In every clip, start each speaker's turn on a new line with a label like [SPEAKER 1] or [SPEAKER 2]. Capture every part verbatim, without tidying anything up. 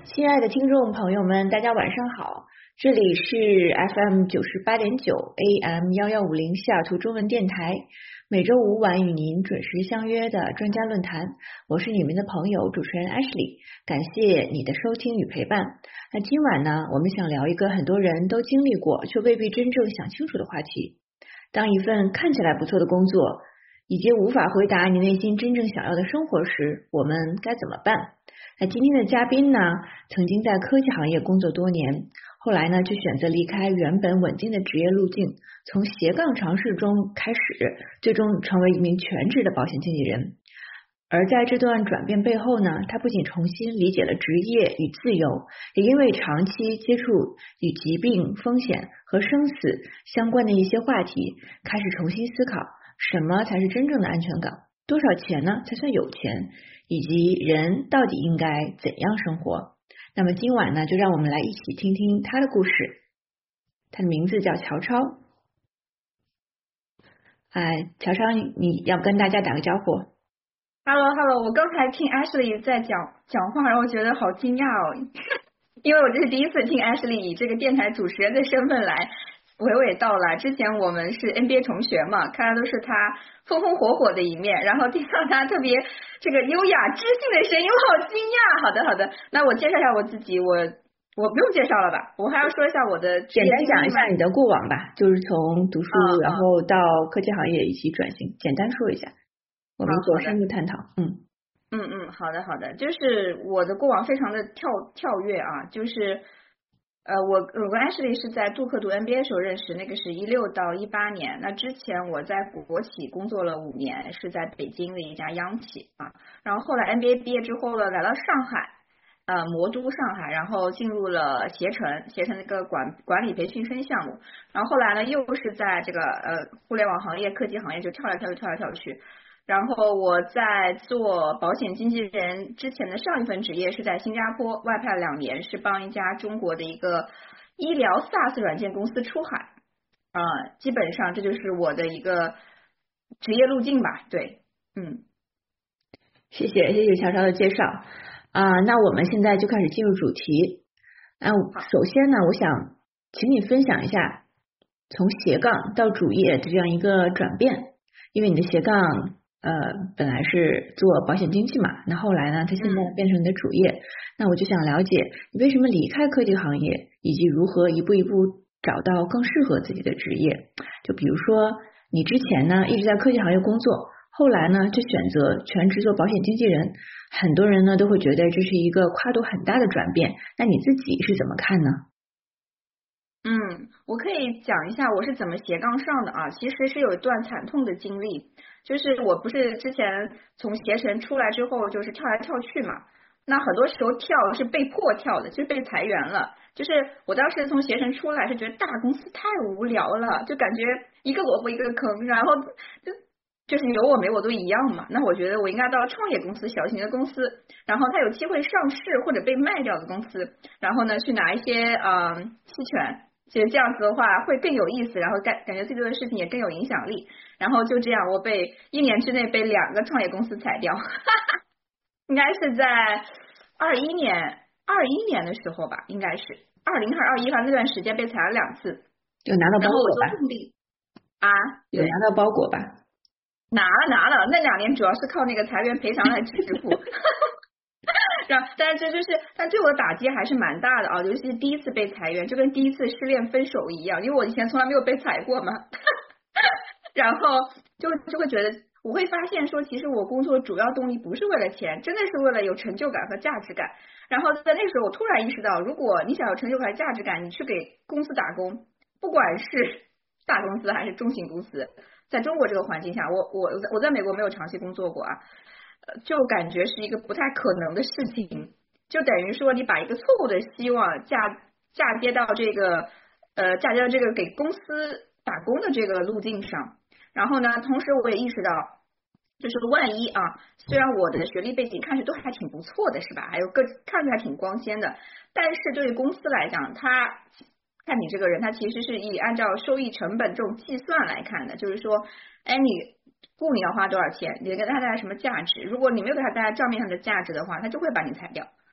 [SPEAKER 1] 亲爱的听众朋友们，大家晚上好，这里是 F M 九十八点九 A M 幺幺五零西雅图中文电台，每周五晚与您准时相约的专家论坛，我是你们的朋友主持人 Ashley， 感谢你的收听与陪伴。那今晚呢，我们想聊一个很多人都经历过却未必真正想清楚的话题，当一份看起来不错的工作以及无法回答你内心真正想要的生活时，我们该怎么办？那今天的嘉宾呢，曾经在科技行业工作多年，后来呢，却选择离开原本稳定的职业路径，从斜杠尝试中开始，最终成为一名全职的保险经纪人。而在这段转变背后呢，他不仅重新理解了职业与自由，也因为长期接触与疾病、风险和生死相关的一些话题，开始重新思考什么才是真正的安全感，多少钱呢才算有钱，以及人到底应该怎样生活。那么今晚呢，就让我们来一起听听他的故事。他的名字叫乔超。哎，乔超，你要跟大家打个招呼。
[SPEAKER 2] Hello Hello， 我刚才听 Ashley 在讲讲话，然后觉得好惊讶哦，因为我这是第一次听 Ashley 以这个电台主持人的身份来娓娓道来。之前我们是 N B A 同学嘛，看的都是他风风火火的一面，然后听到他特别这个优雅知性的声音，我好惊讶。好的好的，那我介绍一下我自己，我我不用介绍了吧？我还要说一下我的
[SPEAKER 1] 简单讲一下你的过往吧，就是从读书、嗯、然后到科技行业一起转型，简单说一下。我们做深入探讨。嗯
[SPEAKER 2] 嗯嗯，好的好的，就是我的过往非常的跳跳跃啊，就是呃我我跟 Ashley 是在杜克读 M B A 时候认识，那个是一六到一八年。那之前我在国企工作了五年，是在北京的一家央企啊。然后后来 M B A 毕业之后呢，来到上海，呃魔都上海，然后进入了携程，携程那个管管理培训生项目。然后后来呢，又是在这个呃互联网行业、科技行业就跳来跳去，跳来跳去。然后我在做保险经纪人之前的上一份职业是在新加坡外派两年，是帮一家中国的一个医疗 SaaS 软件公司出海啊、呃，基本上这就是我的一个职业路径吧。对，嗯，
[SPEAKER 1] 谢谢谢谢乔乔的介绍啊、呃，那我们现在就开始进入主题。啊，首先呢，我想请你分享一下从斜杠到主业的这样一个转变，因为你的斜杠。呃，本来是做保险经纪嘛，那后来呢，它现在变成你的主业，嗯、那我就想了解你为什么离开科技行业，以及如何一步一步找到更适合自己的职业。就比如说，你之前呢一直在科技行业工作，后来呢就选择全职做保险经纪人，很多人呢都会觉得这是一个跨度很大的转变，那你自己是怎么看呢？
[SPEAKER 2] 嗯，我可以讲一下我是怎么斜杠上的啊，其实是有一段惨痛的经历。就是我不是之前从携程出来之后就是跳来跳去嘛，那很多时候跳是被迫跳的，就是被裁员了。就是我当时从携程出来是觉得大公司太无聊了，就感觉一个萝卜一个坑，然后就就是有我没我都一样嘛。那我觉得我应该到创业公司、小型的公司，然后它有机会上市或者被卖掉的公司，然后呢去拿一些呃期权。其实这样子的话会更有意思，然后感感觉自己做的事情也更有影响力。然后就这样，我被一年之内被两个创业公司裁掉，应该是在二一年二一年的时候吧，应该是二零还是二一，反正那段时间被裁了两次。
[SPEAKER 1] 有拿到包裹吧？
[SPEAKER 2] 啊，
[SPEAKER 1] 有拿到包裹吧？
[SPEAKER 2] 拿了拿了，那两年主要是靠那个裁员赔偿来支付。然后，但是这就是，但对我的打击还是蛮大的啊，尤其是第一次被裁员，就跟第一次失恋分手一样，因为我以前从来没有被裁过嘛。然后就就会觉得，我会发现说，其实我工作主要动力不是为了钱，真的是为了有成就感和价值感。然后在那时候，我突然意识到，如果你想要成就感和价值感，你去给公司打工，不管是大公司还是中型公司，在中国这个环境下，我我我在美国没有长期工作过啊。就感觉是一个不太可能的事情，就等于说你把一个错误的希望嫁嫁接到这个呃嫁接到这个给公司打工的这个路径上。然后呢，同时我也意识到，就是万一啊，虽然我的学历背景看着都还挺不错的，是吧？还有个看着还挺光鲜的，但是对于公司来讲，他看你这个人，他其实是以按照收益成本这种计算来看的，就是说，哎你。雇你要花多少钱，你给他带来什么价值，如果你没有给他带来账面上的价值的话，他就会把你裁掉。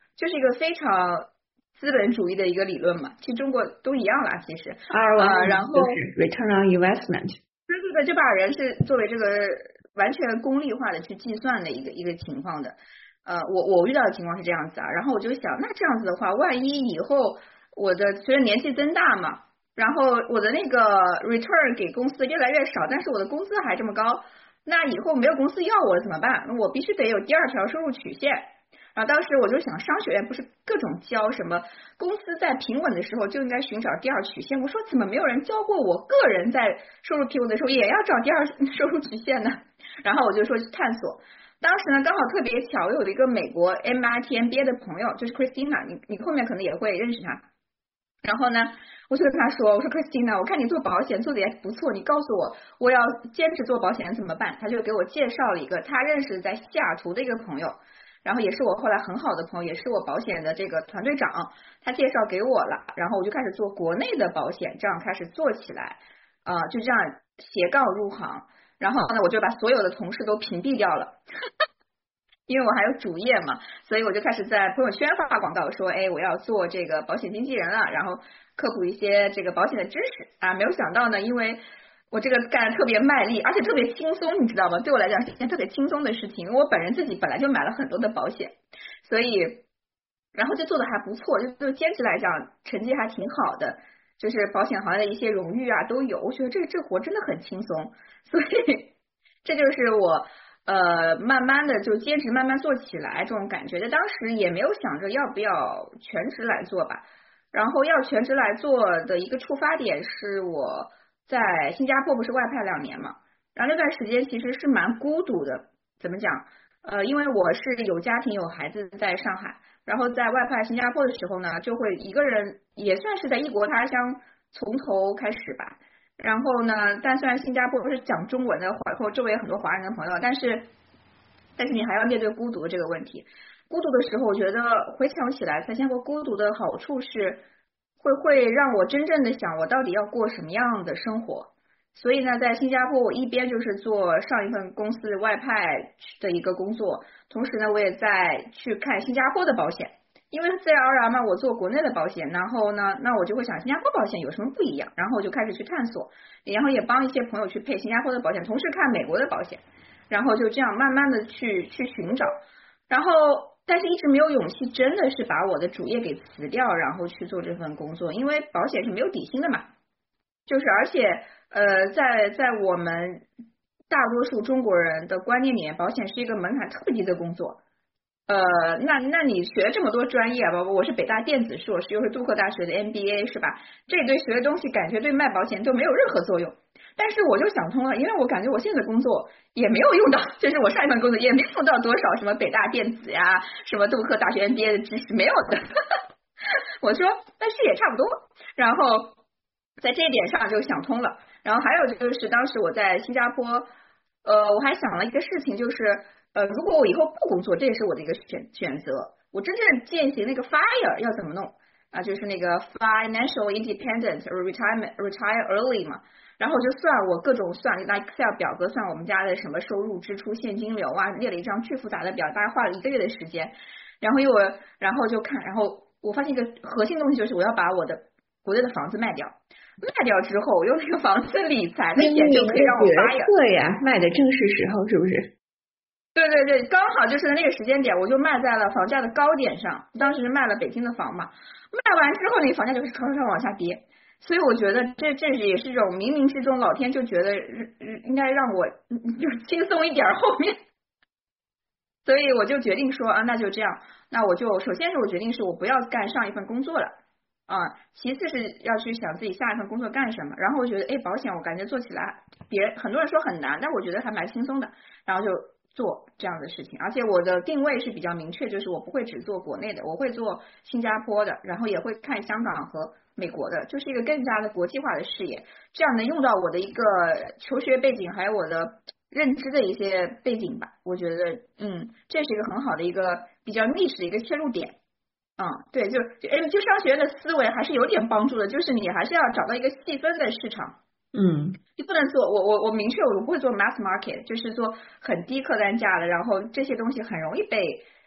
[SPEAKER 2] 就是一个非常资本主义的一个理论嘛，其实中国都一样啦，其实
[SPEAKER 1] R O I、
[SPEAKER 2] 呃、然后
[SPEAKER 1] 就是 Return on Investment。
[SPEAKER 2] 对对对，就把人是作为这个完全功利化的去计算的一个一个情况的。呃，我我遇到的情况是这样子啊，然后我就想，那这样子的话，万一以后我的随着年纪增大嘛，然后我的那个 return 给公司越来越少，但是我的工资还这么高，那以后没有公司要我怎么办？我必须得有第二条收入曲线。然后当时我就想，商学院不是各种教什么公司在平稳的时候就应该寻找第二曲线，我说怎么没有人教过我个人在收入平稳的时候也要找第二收入曲线呢？然后我就说去探索。当时呢刚好特别巧，我有一个美国 M I T M B A 的朋友，就是 Christina， 你你后面可能也会认识她。然后呢我就跟他说，我说 Christina， 我看你做保险做的也不错，你告诉我我要坚持做保险怎么办？他就给我介绍了一个他认识在西雅图的一个朋友，然后也是我后来很好的朋友，也是我保险的这个团队长，他介绍给我了，然后我就开始做国内的保险，这样开始做起来，呃，就这样斜杠入行。然后呢我就把所有的同事都屏蔽掉了因为我还有主业嘛，所以我就开始在朋友圈发广告说，哎，我要做这个保险经纪人了，然后科普一些这个保险的知识啊。没有想到呢，因为我这个干得特别卖力，而且特别轻松，你知道吗？对我来讲是一件特别轻松的事情，因为我本人自己本来就买了很多的保险，所以然后就做的还不错，就就兼职来讲成绩还挺好的，就是保险行业的一些荣誉啊都有，我觉得这这活真的很轻松，所以这就是我呃慢慢的就兼职慢慢做起来这种感觉。在当时也没有想着要不要全职来做吧，然后要全职来做的一个触发点是我在新加坡不是外派两年嘛，然后那段时间其实是蛮孤独的，怎么讲？呃，因为我是有家庭有孩子在上海，然后在外派新加坡的时候呢，就会一个人也算是在异国他乡从头开始吧。然后呢，但虽然新加坡是讲中文的，然后周围有很多华人的朋友，但是但是你还要面对孤独这个问题。孤独的时候，我觉得回想起来，在新加坡孤独的好处是会会让我真正的想，我到底要过什么样的生活。所以呢，在新加坡我一边就是做上一份公司外派的一个工作，同时呢我也在去看新加坡的保险，因为自然而然嘛，我做国内的保险，然后呢那我就会想新加坡保险有什么不一样，然后我就开始去探索，然后也帮一些朋友去配新加坡的保险，同时看美国的保险，然后就这样慢慢的去去寻找，然后但是一直没有勇气真的是把我的主业给辞掉，然后去做这份工作，因为保险是没有底薪的嘛，就是而且呃，在在我们大多数中国人的观念里面，保险是一个门槛特别低的工作。呃，那那你学了这么多专业，包括我是北大电子硕士，又是杜克大学的 M B A 是吧？这一堆学的东西，感觉对卖保险都没有任何作用。但是我就想通了，因为我感觉我现在的工作也没有用到，就是我上一份工作也没用到多少什么北大电子呀，什么杜克大学 M B A 的知识没有的。我说，但是也差不多。然后在这一点上就想通了。然后还有就是当时我在新加坡，呃，我还想了一个事情，就是呃，如果我以后不工作，这也是我的一个选选择，我真正践行那个 fire 要怎么弄啊？就是那个 financial independent retirement retire early 嘛。然后我就算我各种算，拿 Excel 表格算我们家的什么收入支出现金流啊，列了一张巨复杂的表，大概花了一个月的时间。然后又然后就看，然后我发现一个核心东西就是我要把我的国内的房子卖掉。卖掉之后，用那个房子理财的钱就可以让我发呀。
[SPEAKER 1] 对呀，卖的正是时候，是不是？
[SPEAKER 2] 对对对，刚好就是在那个时间点，我就卖在了房价的高点上。当时是卖了北京的房嘛，卖完之后，那个房价就是唰唰唰往下跌。所以我觉得这这也是一种冥冥之中，老天就觉得应该让我就轻松一点后面。所以我就决定说啊，那就这样，那我就首先是我决定是我不要干上一份工作了。啊，其次是要去想自己下一份工作干什么，然后我觉得，哎，保险我感觉做起来，别人很多人说很难，但我觉得还蛮轻松的，然后就做这样的事情，而且我的定位是比较明确，就是我不会只做国内的，我会做新加坡的，然后也会看香港和美国的，就是一个更加的国际化的视野，这样能用到我的一个求学背景，还有我的认知的一些背景吧，我觉得，嗯，这是一个很好的一个比较历史的一个切入点。嗯，对，就就就商学院的思维还是有点帮助的，就是你还是要找到一个细分的市场，
[SPEAKER 1] 嗯，
[SPEAKER 2] 就不能做我我我明确我不会做 mass market，就是做很低客单价的，然后这些东西很容易被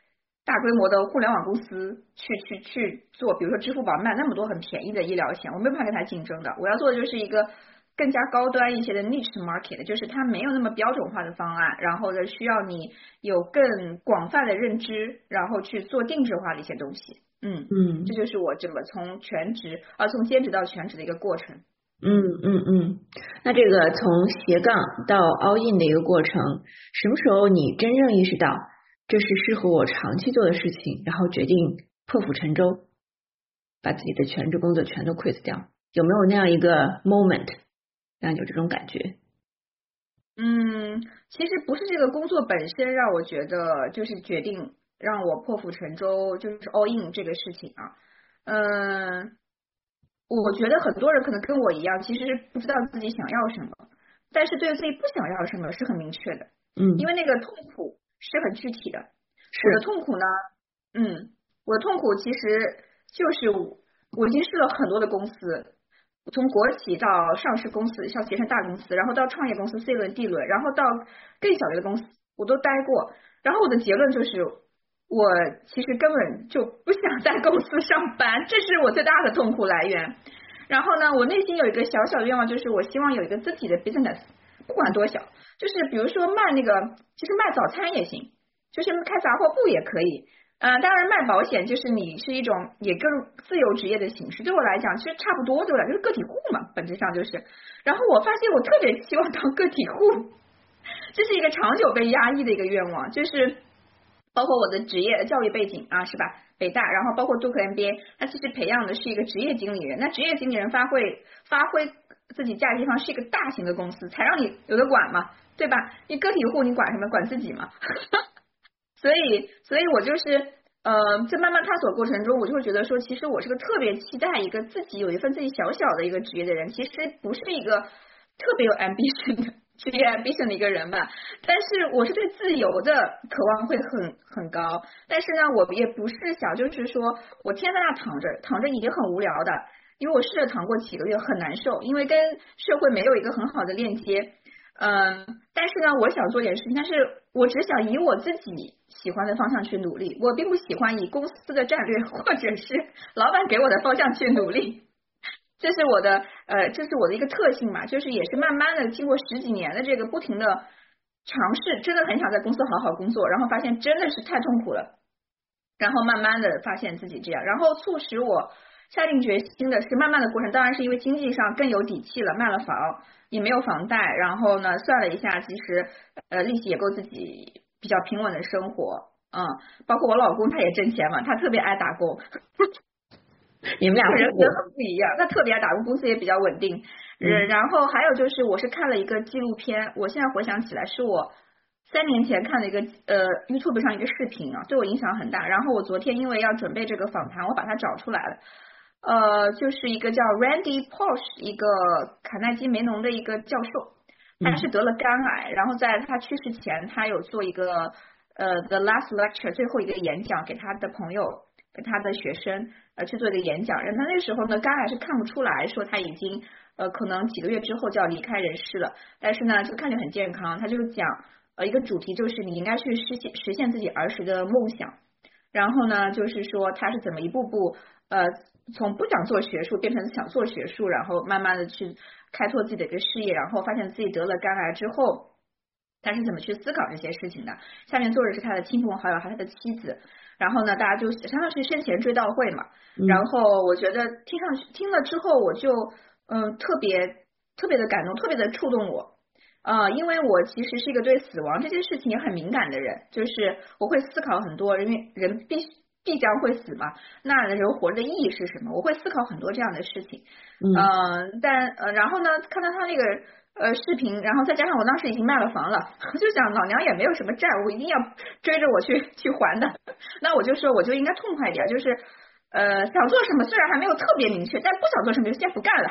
[SPEAKER 2] 大规模的互联网公司去去去做，比如说支付宝卖那么多很便宜的医疗险，我没有办法跟它竞争的。我要做的就是一个更加高端一些的 niche market， 就是它没有那么标准化的方案，然后呢需要你有更广泛的认知，然后去做定制化的一些东西。嗯嗯，这就是我这么从全职啊从兼职到全职的一个过程。
[SPEAKER 1] 嗯嗯嗯，那这个从斜杠到 all in 的一个过程，什么时候你真正意识到这是适合我长期做的事情，然后决定破釜沉舟，把自己的全职工作全都 quit 掉？有没有那样一个 moment 让你有这种感觉？
[SPEAKER 2] 嗯，其实不是这个工作本身让我觉得就是决定让我破釜沉舟，就是 all in 这个事情啊。嗯，我觉得很多人可能跟我一样，其实不知道自己想要什么，但是对自己不想要什么是很明确的。
[SPEAKER 1] 嗯，
[SPEAKER 2] 因为那个痛苦是很具体的。
[SPEAKER 1] 是
[SPEAKER 2] 我的痛苦呢，嗯，我的痛苦其实就是我我已经试了很多的公司，从国企到上市公司，像携程大公司，然后到创业公司 C 轮 D 轮，然后到更小的公司，我都待过。然后我的结论就是，我其实根本就不想在公司上班，这是我最大的痛苦来源。然后呢，我内心有一个小小的愿望，就是我希望有一个自己的 business， 不管多小，就是比如说卖那个，其实卖早餐也行，就是开杂货铺也可以。呃，当然卖保险就是你是一种也更自由职业的形式，对我来讲其实差不多，对我来讲就是个体户嘛，本质上就是。然后我发现我特别希望当个体户，这是一个长久被压抑的一个愿望，就是包括我的职业教育背景啊，是吧？北大，然后包括杜克 M B A， 它其实培养的是一个职业经理人。那职业经理人发挥发挥自己价值地方是一个大型的公司，才让你有的管嘛，对吧？你个体户你管什么？管自己嘛。所以，所以我就是呃，在慢慢探索过程中，我就会觉得说，其实我是个特别期待一个自己有一份自己小小的一个职业的人，其实不是一个特别有 ambition 的职业 ambition 的一个人吧。但是我是对自由的渴望会很很高，但是呢，我也不是想就是说我天天在那躺着，躺着也很无聊的，因为我试着躺过几个月很难受，因为跟社会没有一个很好的链接。嗯，但是呢，我想做点事情，但是我只想以我自己喜欢的方向去努力，我并不喜欢以公司的战略或者是老板给我的方向去努力，这是我的呃，这是我的一个特性嘛，就是也是慢慢的经过十几年的这个不停的尝试，真的很想在公司好好工作，然后发现真的是太痛苦了，然后慢慢的发现自己这样，然后促使我下定决心的是慢慢的过程，当然是因为经济上更有底气了，卖了房也没有房贷，然后呢算了一下，其实呃利息也够自己比较平稳的生活，嗯，包括我老公他也挣钱嘛，他特别爱打工，
[SPEAKER 1] 你们俩
[SPEAKER 2] 人格很不一样，他特别爱打工，公司也比较稳定，嗯，然后还有就是我是看了一个纪录片，我现在回想起来是我三年前看的一个呃 YouTube 上一个视频啊，对我影响很大，然后我昨天因为要准备这个访谈，我把它找出来了。呃，就是一个叫 Randy Pausch， 一个卡耐基梅隆的一个教授，他是得了肝癌，然后在他去世前，他有做一个呃 The Last Lecture 最后一个演讲给他的朋友，给他的学生呃去做一个演讲，然后他那时候呢肝癌是看不出来说他已经呃可能几个月之后就要离开人世了，但是呢就看着很健康，他就讲呃一个主题就是你应该去实现实现自己儿时的梦想，然后呢就是说他是怎么一步步呃。从不想做学术变成想做学术，然后慢慢的去开拓自己的一个事业，然后发现自己得了肝癌之后，他是怎么去思考这些事情的。下面坐的是他的亲朋好友还有他的妻子，然后呢大家就相当是生前追悼会嘛，然后我觉得听上去听了之后我就嗯特别特别的感动，特别的触动我。呃，因为我其实是一个对死亡这件事情也很敏感的人，就是我会思考很多，因为人必须必将会死嘛，那人活着的意义是什么？我会思考很多这样的事情。嗯、呃，但呃，然后呢，看到他那个呃视频，然后再加上我当时已经卖了房了，我就想老娘也没有什么债，我一定要追着我去去还的。那我就说我就应该痛快一点，就是呃想做什么虽然还没有特别明确，但不想做什么就先不干了。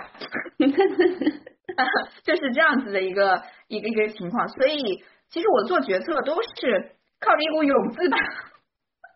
[SPEAKER 2] 就是这样子的一个一个一个情况，所以其实我做决策都是靠着一股勇字吧。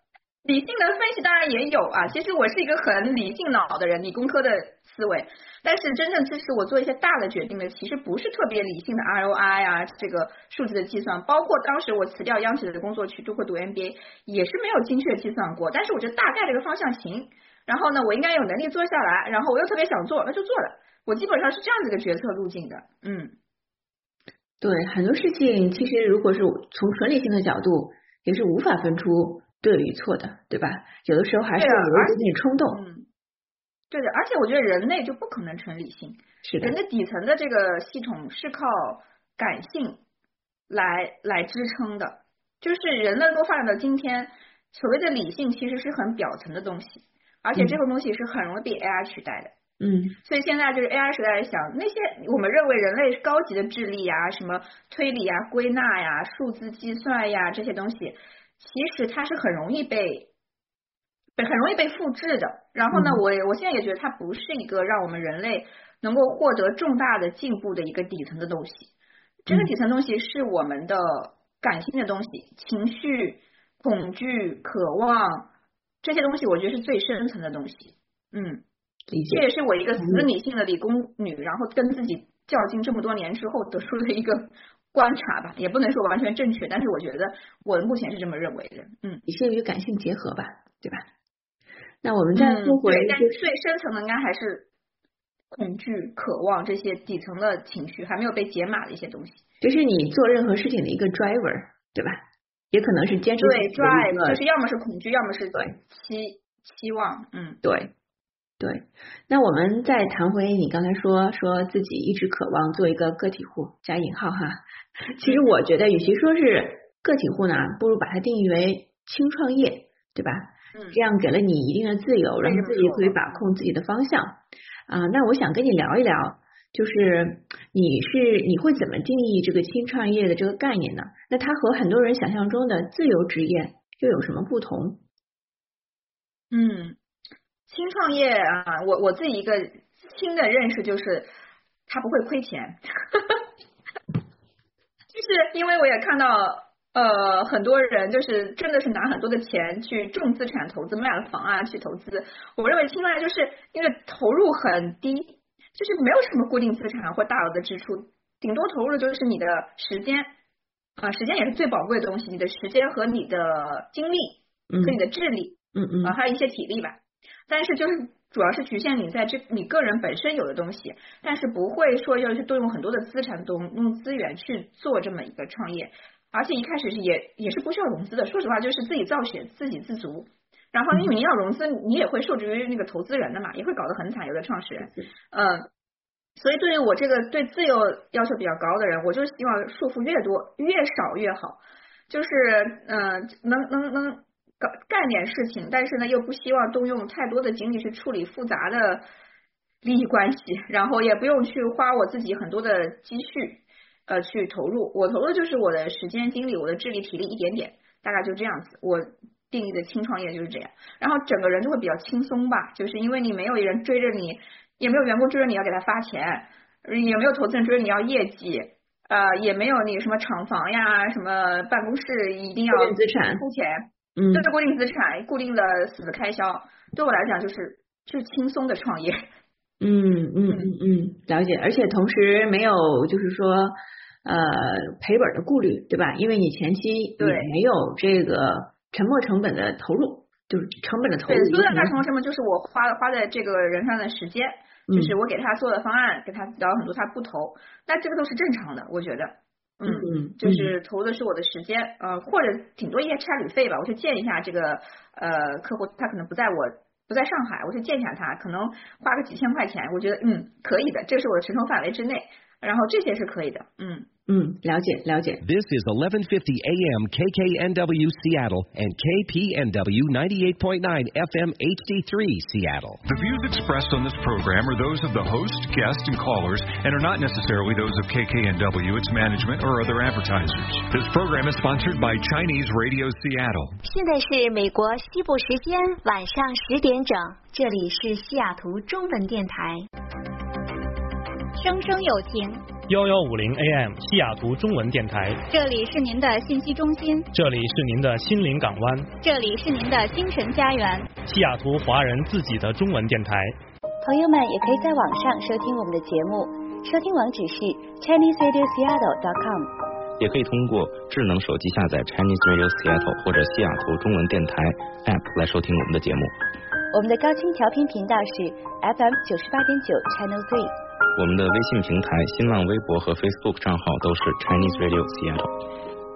[SPEAKER 2] 理性的分析当然也有啊，其实我是一个很理性脑的人，理工科的思维，但是真正支持我做一些大的决定的，其实不是特别理性的 R O I 啊，这个数字的计算，包括当时我辞掉央企的工作去中国读 M B A， 也是没有精确计算过，但是我觉得大概这个方向行，然后呢，我应该有能力做下来，然后我又特别想做，那就做了，我基本上是这样子的决策路径的，嗯。
[SPEAKER 1] 对，很多事情其实如果是从纯理性的角度，也是无法分出对与错的，对吧？有的时候还是有一点点冲动。
[SPEAKER 2] 嗯，对的，而且我觉得人类就不可能纯理性，
[SPEAKER 1] 是的，
[SPEAKER 2] 人的底层的这个系统是靠感性来来支撑的，就是人类都发展到今天，所谓的理性其实是很表层的东西，而且这个东西是很容易被 A I 取代的。
[SPEAKER 1] 嗯，
[SPEAKER 2] 所以现在就是 A I 时代想那些我们认为人类高级的智力呀、什么推理呀、归纳呀、数字计算呀这些东西，其实它是很容易被被很容易被复制的。然后呢，
[SPEAKER 1] 嗯、
[SPEAKER 2] 我我现在也觉得它不是一个让我们人类能够获得重大的进步的一个底层的东西。这个底层东西是我们的感性的东西，情绪、恐惧、渴望这些东西，我觉得是最深层的东西。嗯。这也是我一个死理性的理工女，然后跟自己较劲这么多年之后得出的一个观察吧，也不能说完全正确，但是我觉得我目前是这么认为的。嗯，
[SPEAKER 1] 理性与感性结合吧，对吧？那我们再说回、
[SPEAKER 2] 嗯，对，但是最深层的应该还是恐惧、渴望这些底层的情绪，还没有被解码的一些东西。
[SPEAKER 1] 就是你做任何事情的一个 driver， 对吧？也可能是坚持
[SPEAKER 2] 对 drive， 就是要么是恐惧，要么是期期望。嗯，
[SPEAKER 1] 对。对，那我们再谈回你刚才说说自己一直渴望做一个个体户加引号哈，其实我觉得与其说是个体户呢，不如把它定义为轻创业，对吧？
[SPEAKER 2] 嗯，
[SPEAKER 1] 这样给了你一定的自由，让自己可以把控自己的方向啊。那我想跟你聊一聊，就是你是你会怎么定义这个轻创业的这个概念呢？那它和很多人想象中的自由职业又有什么不同？
[SPEAKER 2] 嗯。轻创业啊，我我自己一个新的认识就是，它不会亏钱，就是因为我也看到呃很多人就是真的是拿很多的钱去重资产投资，卖了房啊去投资。我认为轻创业就是因为投入很低，就是没有什么固定资产或大额的支出，顶多投入就是你的时间啊、呃，时间也是最宝贵的东西，你的时间和你的精力和你的智力，
[SPEAKER 1] 嗯嗯
[SPEAKER 2] 啊、呃，还有一些体力吧。但是就是主要是局限你在这你个人本身有的东西，但是不会说要去动用很多的资产、动用资源去做这么一个创业，而且一开始是也也是不需要融资的。说实话，就是自己造血、自给自足。然后因为你要融资，你也会受制于那个投资人的嘛，也会搞得很惨，有的创始人。嗯，所以对于我这个对自由要求比较高的人，我就希望束缚越多、越少越好，就是嗯、呃，能能能。搞干点事情，但是呢又不希望动用太多的精力去处理复杂的利益关系，然后也不用去花我自己很多的积蓄呃去投入，我投入就是我的时间精力，我的智力体力一点点，大概就这样子。我定义的轻创业就是这样，然后整个人就会比较轻松吧，就是因为你没有人追着你，也没有员工追着你要给他发钱，也没有投资人追着你要业绩。呃，也没有你什么厂房呀，什么办公室一定要
[SPEAKER 1] 资产
[SPEAKER 2] 出钱。
[SPEAKER 1] 嗯，
[SPEAKER 2] 这是固定资产，固定的死的开销，对我来讲就是就是轻松的创业。
[SPEAKER 1] 嗯嗯嗯嗯，了解。而且同时没有就是说呃赔本的顾虑，对吧？因为你前期也没有这个沉没成本的投入，就是成本的投入。
[SPEAKER 2] 对，所有的沉没成本就是我花花在这个人上的时间，就是我给他做的方案，给他聊很多他不投，那这个都是正常的，我觉得。嗯，就是投的是我的时间，呃，或者挺多一些差旅费吧，我去见一下这个呃客户，他可能不在我不在上海，我去见一下他，可能花个几千块钱，我觉得嗯可以的，这是我的承受范围之内，然后这些是可以的，嗯。
[SPEAKER 1] 嗯，了解了解。
[SPEAKER 3] This is eleven fifty A M K K N W Seattle and K P N W ninety-eight point nine F M H D three Seattle.
[SPEAKER 4] The views expressed on this program are those of the host, guests, and callers and are not necessarily those of K K N W, its management, or other advertisers. This program is sponsored by Chinese Radio Seattle.
[SPEAKER 5] 现在是美国西部时间晚上十点整，这里是西雅图中文电台。
[SPEAKER 6] 生生有情， 幺幺五零 A M 西雅图中文电台，
[SPEAKER 5] 这里是您的信息中心，
[SPEAKER 6] 这里是您的心灵港湾，
[SPEAKER 5] 这里是您的精神家园，
[SPEAKER 6] 西雅图华人自己的中文电台。
[SPEAKER 7] 朋友们也可以在网上收听我们的节目，收听网址是 Chinese Radio Seattle dot com，
[SPEAKER 8] 也可以通过智能手机下载 Chinese Radio Seattle 或者西雅图中文电台 App 来收听我们的节目。
[SPEAKER 7] 我们的高清调频频道是 F M 九十八点九 Channel Three。
[SPEAKER 8] 我们的微信平台、新浪微博和 Facebook 账号都是 Chinese Radio Seattle。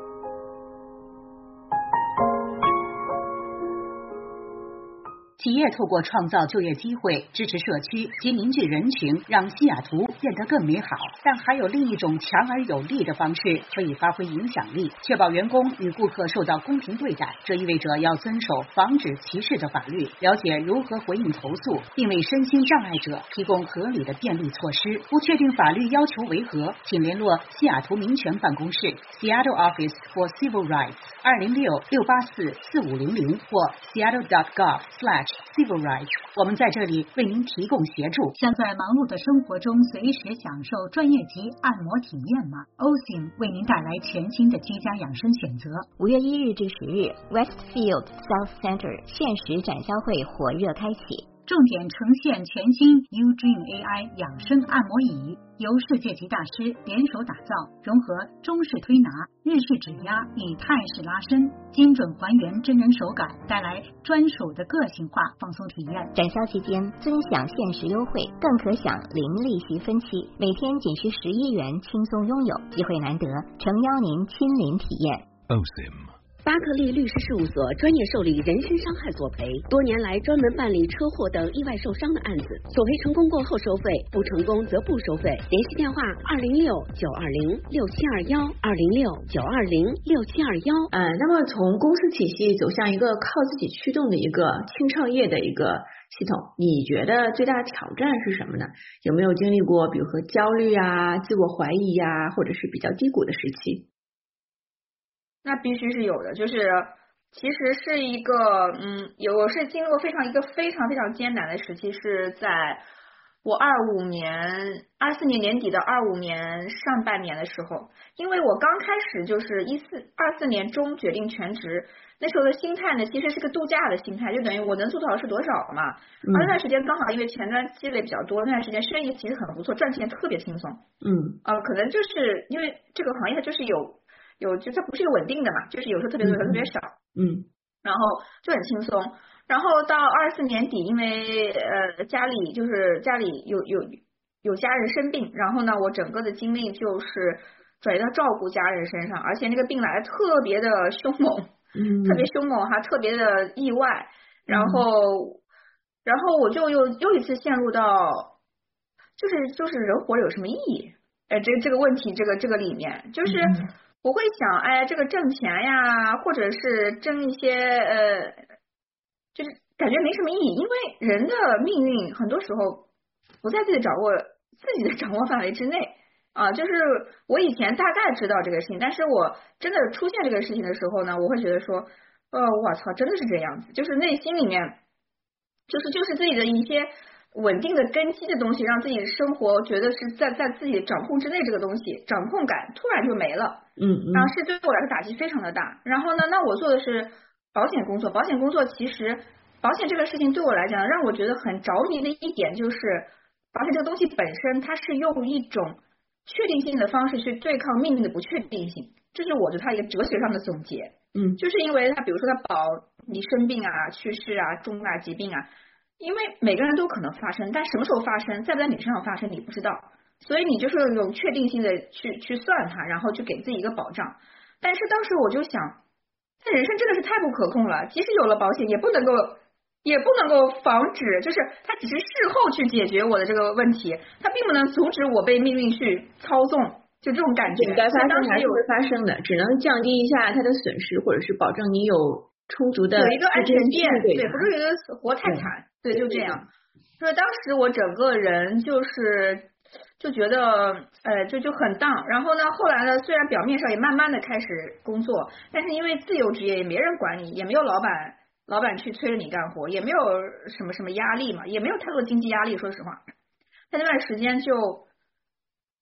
[SPEAKER 9] 企业透过创造就业机会、支持社区及凝聚人群，让西雅图变得更美好。但还有另一种强而有力的方式可以发挥影响力，确保员工与顾客受到公平对待。这意味着要遵守防止歧视的法律，了解如何回应投诉，并为身心障碍者提供合理的便利措施。不确定法律要求为何，请联络西雅图民权办公室 Seattle Office for Civil Rights 二零六六八四四五零零或 seattle dot gov slash Civil Rights， 我们在这里为您提供协助。
[SPEAKER 10] 想在忙碌的生活中随时享受专业级按摩体验吗？ O S I M 为您带来全新的居家养生选择。
[SPEAKER 11] 五月一日至十日 Westfield South Center 限时展销会火热开启，
[SPEAKER 10] 重点呈现全新 U-Dream A I 养生按摩椅，由世界级大师联手打造，融合中式推拿、日式指压与泰式拉伸，精准还原真人手感，带来专属的个性化放松体验。
[SPEAKER 11] 展销期间尊享限时优惠，更可享零利息分期，每天仅需十一元轻松拥有，机会难得，诚邀您亲临体验。
[SPEAKER 4] O S I M
[SPEAKER 12] 巴克利律师事务所专业受理人身伤害索赔，多年来专门办理车祸等意外受伤的案子，索赔成功过后收费，不成功则不收费。联系电话二零六九二零六七二幺二零六九二零六七二幺。
[SPEAKER 1] 呃，那么从公司体系走向一个靠自己驱动的一个轻创业的一个系统，你觉得最大的挑战是什么呢？有没有经历过比如说焦虑啊、自我怀疑呀、啊，或者是比较低谷的时期？
[SPEAKER 2] 那必须是有的，就是其实是一个嗯，有我是经历过非常一个非常非常艰难的时期，是在我二五年二四年年底的二五年上半年的时候，因为我刚开始就是一四二四年中决定全职，那时候的心态呢，其实是个度假的心态，就等于我能做多少是多少嘛。嗯、而那段时间刚好因为前段积累比较多，那段时间生意其实很不错，赚钱特别轻松。
[SPEAKER 1] 嗯，
[SPEAKER 2] 呃，可能就是因为这个行业它就是有。有就它不是一个稳定的嘛，就是有时候特别多，有时候特别少，
[SPEAKER 1] 嗯，
[SPEAKER 2] 然后就很轻松。然后到二四年底，因为呃家里就是家里有有有家人生病，然后呢，我整个的精力就是转移到照顾家人身上，而且那个病来的特别的凶猛，
[SPEAKER 1] 嗯，
[SPEAKER 2] 特别凶猛哈，特别的意外。然后，嗯、然后我就又又一次陷入到，就是就是人活着有什么意义？呃，这这个问题，这个这个里面就是。嗯我会想，哎，这个挣钱呀，或者是挣一些呃，就是感觉没什么意义，因为人的命运很多时候不在自己掌握自己的掌握范围之内啊。就是我以前大概知道这个事情，但是我真的出现这个事情的时候呢，我会觉得说，呃，我操，真的是这样子，就是内心里面，就是就是自己的一些。稳定的根基的东西，让自己生活觉得是在在自己掌控之内，这个东西掌控感突然就没了，
[SPEAKER 1] 嗯嗯，
[SPEAKER 2] 然后是对我来说打击非常的大。然后呢，那我做的是保险工作，保险工作其实保险这个事情对我来讲，让我觉得很着迷的一点就是，保险这个东西本身它是用一种确定性的方式去对抗命运的不确定性，这是我对它一个哲学上的总结。
[SPEAKER 1] 嗯，
[SPEAKER 2] 就是因为它比如说它保你生病啊、去世啊、重大疾病啊。因为每个人都可能发生，但什么时候发生，在不在你身上发生，你不知道，所以你就是有确定性的去去算它，然后去给自己一个保障。但是当时我就想，这人生真的是太不可控了，即使有了保险，也不能够也不能够防止，就是它只是事后去解决我的这个问题，它并不能阻止我被命运去操纵，就这种感觉。
[SPEAKER 1] 该发生还是会发生的，只能降低一下它的损失，或者是保证你有充足的
[SPEAKER 2] 有一个安全垫，
[SPEAKER 1] 对，
[SPEAKER 2] 不是有一个活太惨。对，就这样。所以当时我整个人就是就觉得呃就就很荡，然后呢后来呢虽然表面上也慢慢的开始工作，但是因为自由职业也没人管你，也没有老板老板去催着你干活，也没有什么什么压力嘛，也没有太多经济压力，说实话。在那段时间就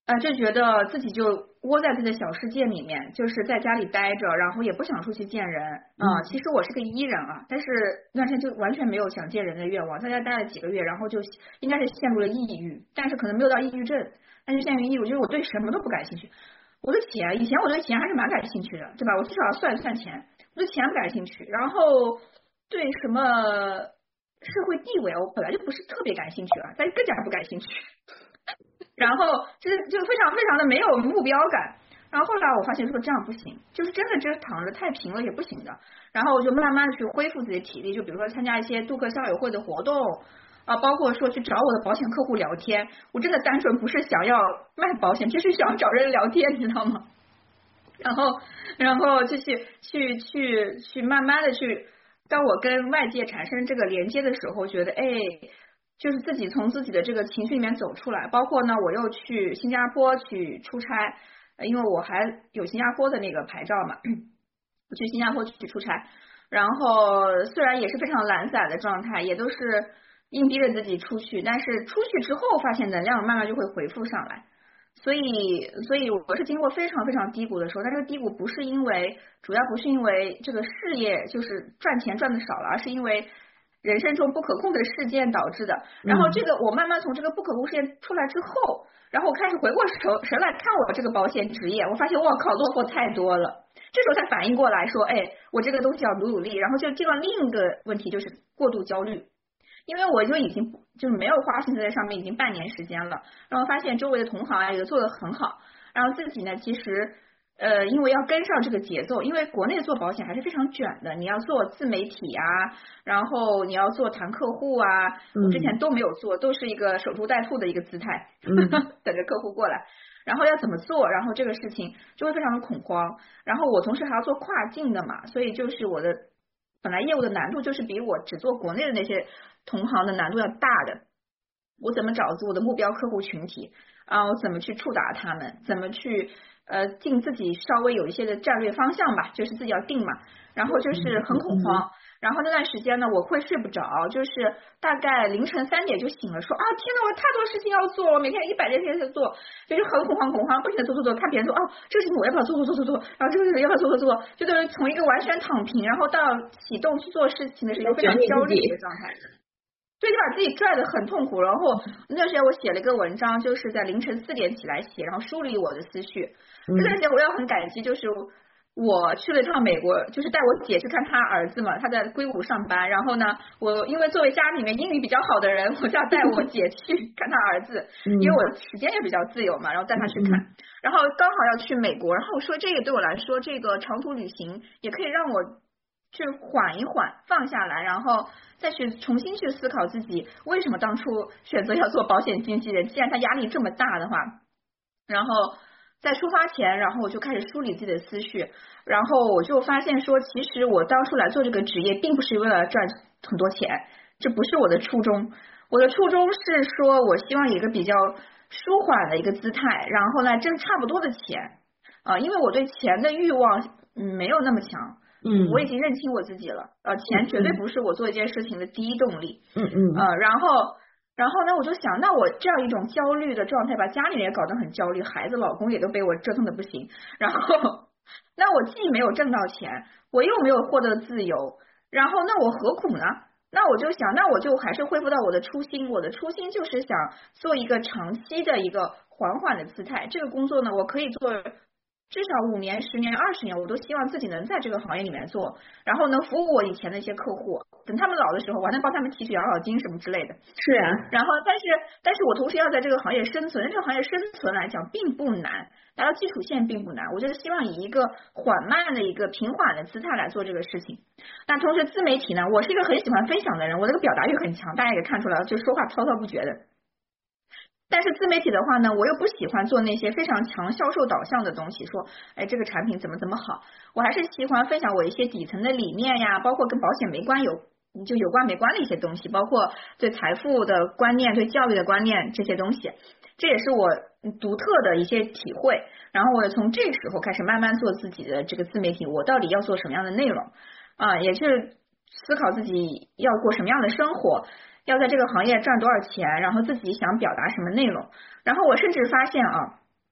[SPEAKER 2] 啊、呃，就觉得自己就窝在自己的小世界里面，就是在家里待着，然后也不想出去见人啊、呃。其实我是个 E 人啊，但是那天就完全没有想见人的愿望，在家待了几个月，然后就应该是陷入了抑郁，但是可能没有到抑郁症，但是陷入抑郁，就是我对什么都不感兴趣。我的钱，以前我对钱还是蛮感兴趣的，对吧？我至少要算一算钱，我对钱不感兴趣，然后对什么社会地位，我本来就不是特别感兴趣啊，但是更加不感兴趣。然后就是就非常非常的没有目标感。然后后来我发现说这样不行，就是真的就是躺着太平了也不行的。然后我就慢慢的去恢复自己的体力，就比如说参加一些杜克校友会的活动。啊，包括说去找我的保险客户聊天，我真的单纯不是想要卖保险，就是想找人聊天，你知道吗？然后，然后就去去去去慢慢的去，当我跟外界产生这个连接的时候，觉得哎，就是自己从自己的这个情绪里面走出来。包括呢，我又去新加坡去出差，因为我还有新加坡的那个牌照嘛，我去新加坡去出差，然后虽然也是非常懒散的状态，也都是硬逼着自己出去，但是出去之后发现能量慢慢就会回复上来，所以所以我是经过非常非常低谷的时候，但这个低谷不是因为主要不是因为这个事业就是赚钱赚的少了，而是因为人生中不可控的事件导致的。然后这个我慢慢从这个不可控事件出来之后，然后我开始回过神神来看我这个保险职业，我发现我靠落后太多了，这时候才反应过来说，哎，我这个东西要努努力。然后就进了另一个问题，就是过度焦虑。因为我就已经就是没有花心思在上面已经半年时间了，然后发现周围的同行啊也做得很好，然后自己呢其实呃因为要跟上这个节奏，因为国内做保险还是非常卷的，你要做自媒体啊，然后你要做谈客户啊，我之前都没有做，都是一个守株待兔的一个姿态，嗯、等着客户过来，然后要怎么做，然后这个事情就会非常的恐慌，然后我同时还要做跨境的嘛，所以就是我的本来业务的难度就是比我只做国内的那些同行的难度要大的，我怎么找我的目标客户群体啊？我怎么去触达他们？怎么去呃定自己稍微有一些的战略方向吧，就是自己要定嘛。然后就是很恐慌，然后那段时间呢，我会睡不着，就是大概凌晨三点就醒了，说啊天哪，我太多事情要做了，每天一百件事情做，就是很恐慌恐慌，不停的做做做，看别人做哦，这个事情我要不要做做做做做，然后这个事情要不要做做做，就等于从一个完全躺平，然后到启动去做事情的是一个非常焦虑的一个状态。对，就把自己拽得很痛苦。然后那段时间我写了一个文章，就是在凌晨四点起来写，然后梳理我的思绪。这段时间我要很感激，就是我去了一趟美国，就是带我姐去看她儿子嘛，她在硅谷上班。然后呢，我因为作为家里面英语比较好的人，我就要带我姐去看她儿子，因为我时间也比较自由嘛，然后带她去看。然后刚好要去美国，然后我说这个对我来说，这个长途旅行也可以让我去缓一缓，放下来，然后再去重新去思考自己为什么当初选择要做保险经纪人，既然他压力这么大的话。然后在出发前，然后我就开始梳理自己的思绪，然后我就发现说，其实我当初来做这个职业并不是为了赚很多钱，这不是我的初衷，我的初衷是说我希望有一个比较舒缓的一个姿态，然后呢挣差不多的钱啊、呃，因为我对钱的欲望嗯没有那么强。嗯，我已经认清我自己了，呃，钱绝对不是我做一件事情的第一动力。嗯嗯。呃，然后，然后呢，我就想，那我这样一种焦虑的状态，把家里人也搞得很焦虑，孩子、老公也都被我折腾的不行。然后，那我既没有挣到钱，我又没有获得自由，然后那我何苦呢？那我就想，那我就还是恢复到我的初心，我的初心就是想做一个长期的一个缓缓的姿态。这个工作呢，我可以做。至少五年、十年、二十年，我都希望自己能在这个行业里面做，然后能服务我以前的一些客户，等他们老的时候，我还能帮他们提取养老金什么之类的。是啊。然后，但是，但是我同时要在这个行业生存，这个行业生存来讲并不难，达到基础线并不难。我就是希望以一个缓慢的一个平缓的姿态来做这个事情。那同时，自媒体呢，我是一个很喜欢分享的人，我这个表达欲很强，大家也看出来了，就说话滔滔不绝的。但是自媒体的话呢，我又不喜欢做那些非常强销售导向的东西，说哎这个产品怎么怎么好，我还是喜欢分享我一些底层的理念呀，包括跟保险没关有就有关没关的一些东西，包括对财富的观念、对教育的观念这些东西，这也是我独特的一些体会。然后我从这个时候开始慢慢做自己的这个自媒体，我到底要做什么样的内容啊，也是思考自己要过什么样的生活。要在这个行业赚多少钱，然后自己想表达什么内容。然后我甚至发现啊，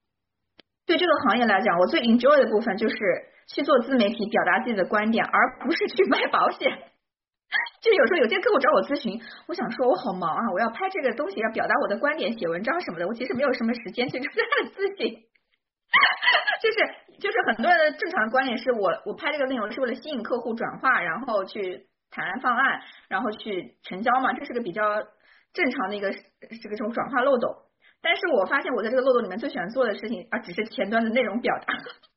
[SPEAKER 2] 对这个行业来讲，我最 enjoy 的部分就是去做自媒体，表达自己的观点，而不是去卖保险。就有时候有些客户找我咨询，我想说我好忙啊，我要拍这个东西，要表达我的观点，写文章什么的，我其实没有什么时间去做他的咨询。就是就是很多人的正常的观点是我我拍这个内容是为了吸引客户转化，然后去谈方案，然后去成交嘛，这是个比较正常的一个这个这种转化漏斗。但是我发现我在这个漏斗里面最喜欢做的事情啊，只是前端的内容表达。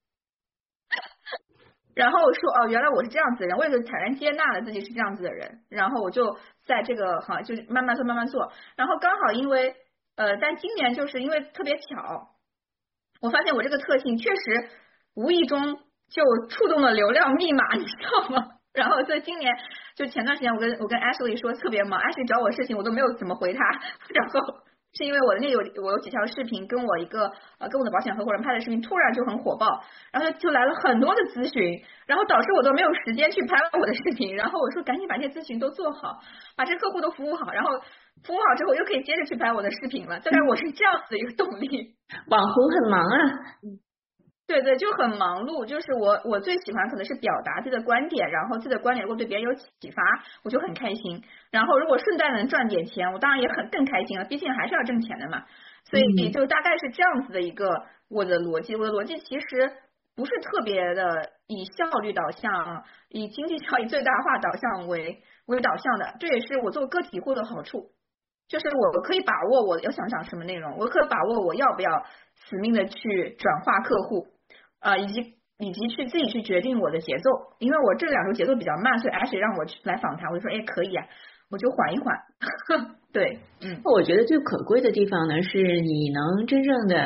[SPEAKER 2] 然后说哦，原来我是这样子的人，我也就坦然接纳了自己是这样子的人，然后我就在这个行就是慢慢做慢慢做，然后刚好因为呃，但今年就是因为特别巧，我发现我这个特性确实无意中就触动了流量密码，你知道吗？然后所以今年就前段时间我跟我跟 Ashley 说特别忙 ，Ashley 找我事情我都没有怎么回他，然后是因为我的那有我有几条视频跟我一个呃跟我的保险合伙人拍的视频突然就很火爆，然后就来了很多的咨询，然后导致我都没有时间去拍我的视频，然后我说赶紧把这些咨询都做好，把这客户都服务好，然后服务好之后又可以接着去拍我的视频了，大概我是这样子的一个动力。
[SPEAKER 1] 网红很忙啊。
[SPEAKER 2] 对对，就很忙碌，就是我我最喜欢可能是表达自己的观点，然后自己的观点如果对别人有启发，我就很开心。然后如果顺带能赚点钱，我当然也很更开心了，毕竟还是要挣钱的嘛。所以就大概是这样子的一个我的逻辑。我的逻辑其实不是特别的以效率导向、以经济效益最大化导向为为导向的，这也是我做个体户的好处。就是我可以把握我要想讲什么内容，我可以把握我要不要死命的去转化客户。呃，以及以及去自己去决定我的节奏，因为我这两周节奏比较慢，所以 Ashley 让我去来访谈，我就说哎可以啊，我就缓一缓。对，嗯，
[SPEAKER 1] 我觉得最可贵的地方呢，是你能真正的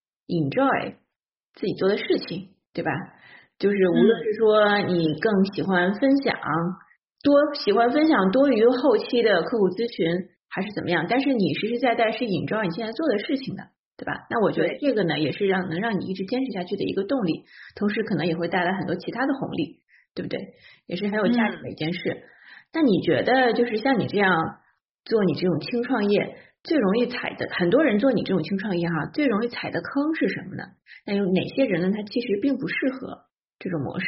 [SPEAKER 1] enjoy 自己做的事情，对吧？就是无论是说你更喜欢分享，多喜欢分享多于后期的客户咨询，还是怎么样，但是你实实在在是 enjoy 你现在做的事情的。对吧？那我觉得这个呢，也是让能让你一直坚持下去的一个动力，同时可能也会带来很多其他的红利，对不对？也是很有价值的一件事。那、嗯、你觉得，就是像你这样做你这种轻创业，最容易踩的，很多人做你这种轻创业哈，最容易踩的坑是什么呢？那有哪些人呢？他其实并不适合这种模式。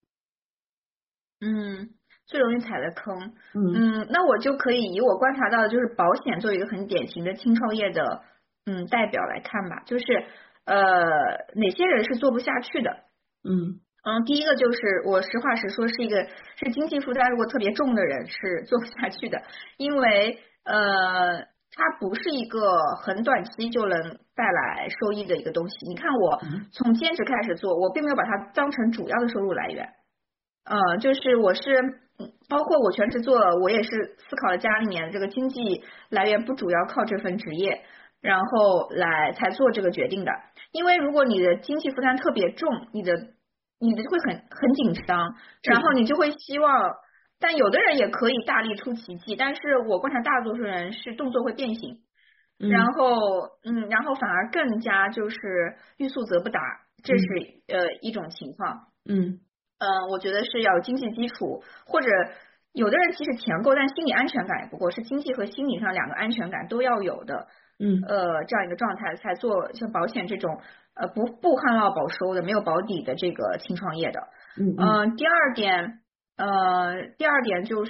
[SPEAKER 2] 嗯，最容易踩的坑，嗯嗯，那我就可以以我观察到的就是保险作为一个很典型的轻创业的。嗯，代表来看吧，就是呃，哪些人是做不下去的？
[SPEAKER 1] 嗯
[SPEAKER 2] 嗯，第一个就是我实话实说，是一个是经济负担如果特别重的人是做不下去的，因为呃，它不是一个很短期就能带来收益的一个东西。你看我从兼职开始做，我并没有把它当成主要的收入来源，呃，就是我是。包括我全职做，我也是思考了家里面这个经济来源不主要靠这份职业。然后来才做这个决定的，因为如果你的经济负担特别重，你的你的会很很紧张，然后你就会希望，但有的人也可以大力出奇迹，但是我观察大多数人是动作会变形，嗯、然后嗯，然后反而更加就是欲速则不达，这是、嗯、呃一种情况，
[SPEAKER 1] 嗯
[SPEAKER 2] 呃，我觉得是要有经济基础，或者有的人其实钱够，但心理安全感也不够，是经济和心理上两个安全感都要有的。
[SPEAKER 1] 嗯，
[SPEAKER 2] 呃，这样一个状态才做像保险这种呃不不旱涝保收的没有保底的这个轻创业的。
[SPEAKER 1] 嗯
[SPEAKER 2] 嗯、呃。第二点，呃，第二点就是，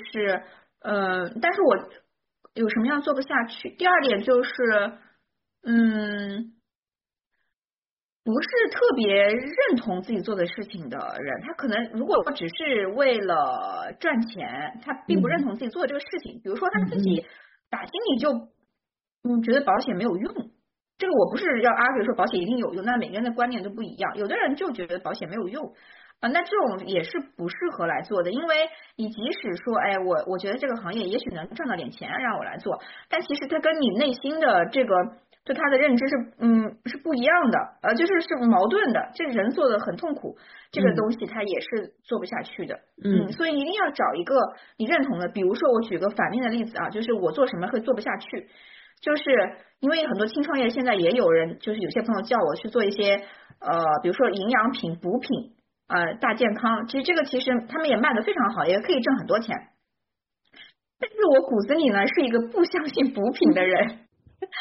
[SPEAKER 2] 呃，但是我有什么样做不下去？第二点就是，嗯，不是特别认同自己做的事情的人，他可能如果只是为了赚钱，他并不认同自己做的这个事情。比如说他自己打心里就。嗯，觉得保险没有用，这个我不是要 argue 说保险一定有用，那每个人的观念都不一样，有的人就觉得保险没有用啊、呃，那这种也是不适合来做的，因为你即使说，哎，我我觉得这个行业也许能赚到点钱，让我来做，但其实它跟你内心的这个对它的认知是，嗯，是不一样的，呃，就是是矛盾的，这人做的很痛苦，这个东西它也是做不下去的，嗯，嗯所以一定要找一个你认同的，比如说我举个反面的例子啊，就是我做什么会做不下去。就是因为很多轻创业现在也有人，就是有些朋友叫我去做一些呃，比如说营养品、补品，呃，大健康，其实这个其实他们也卖得非常好，也可以挣很多钱。但是我骨子里呢是一个不相信补品的人，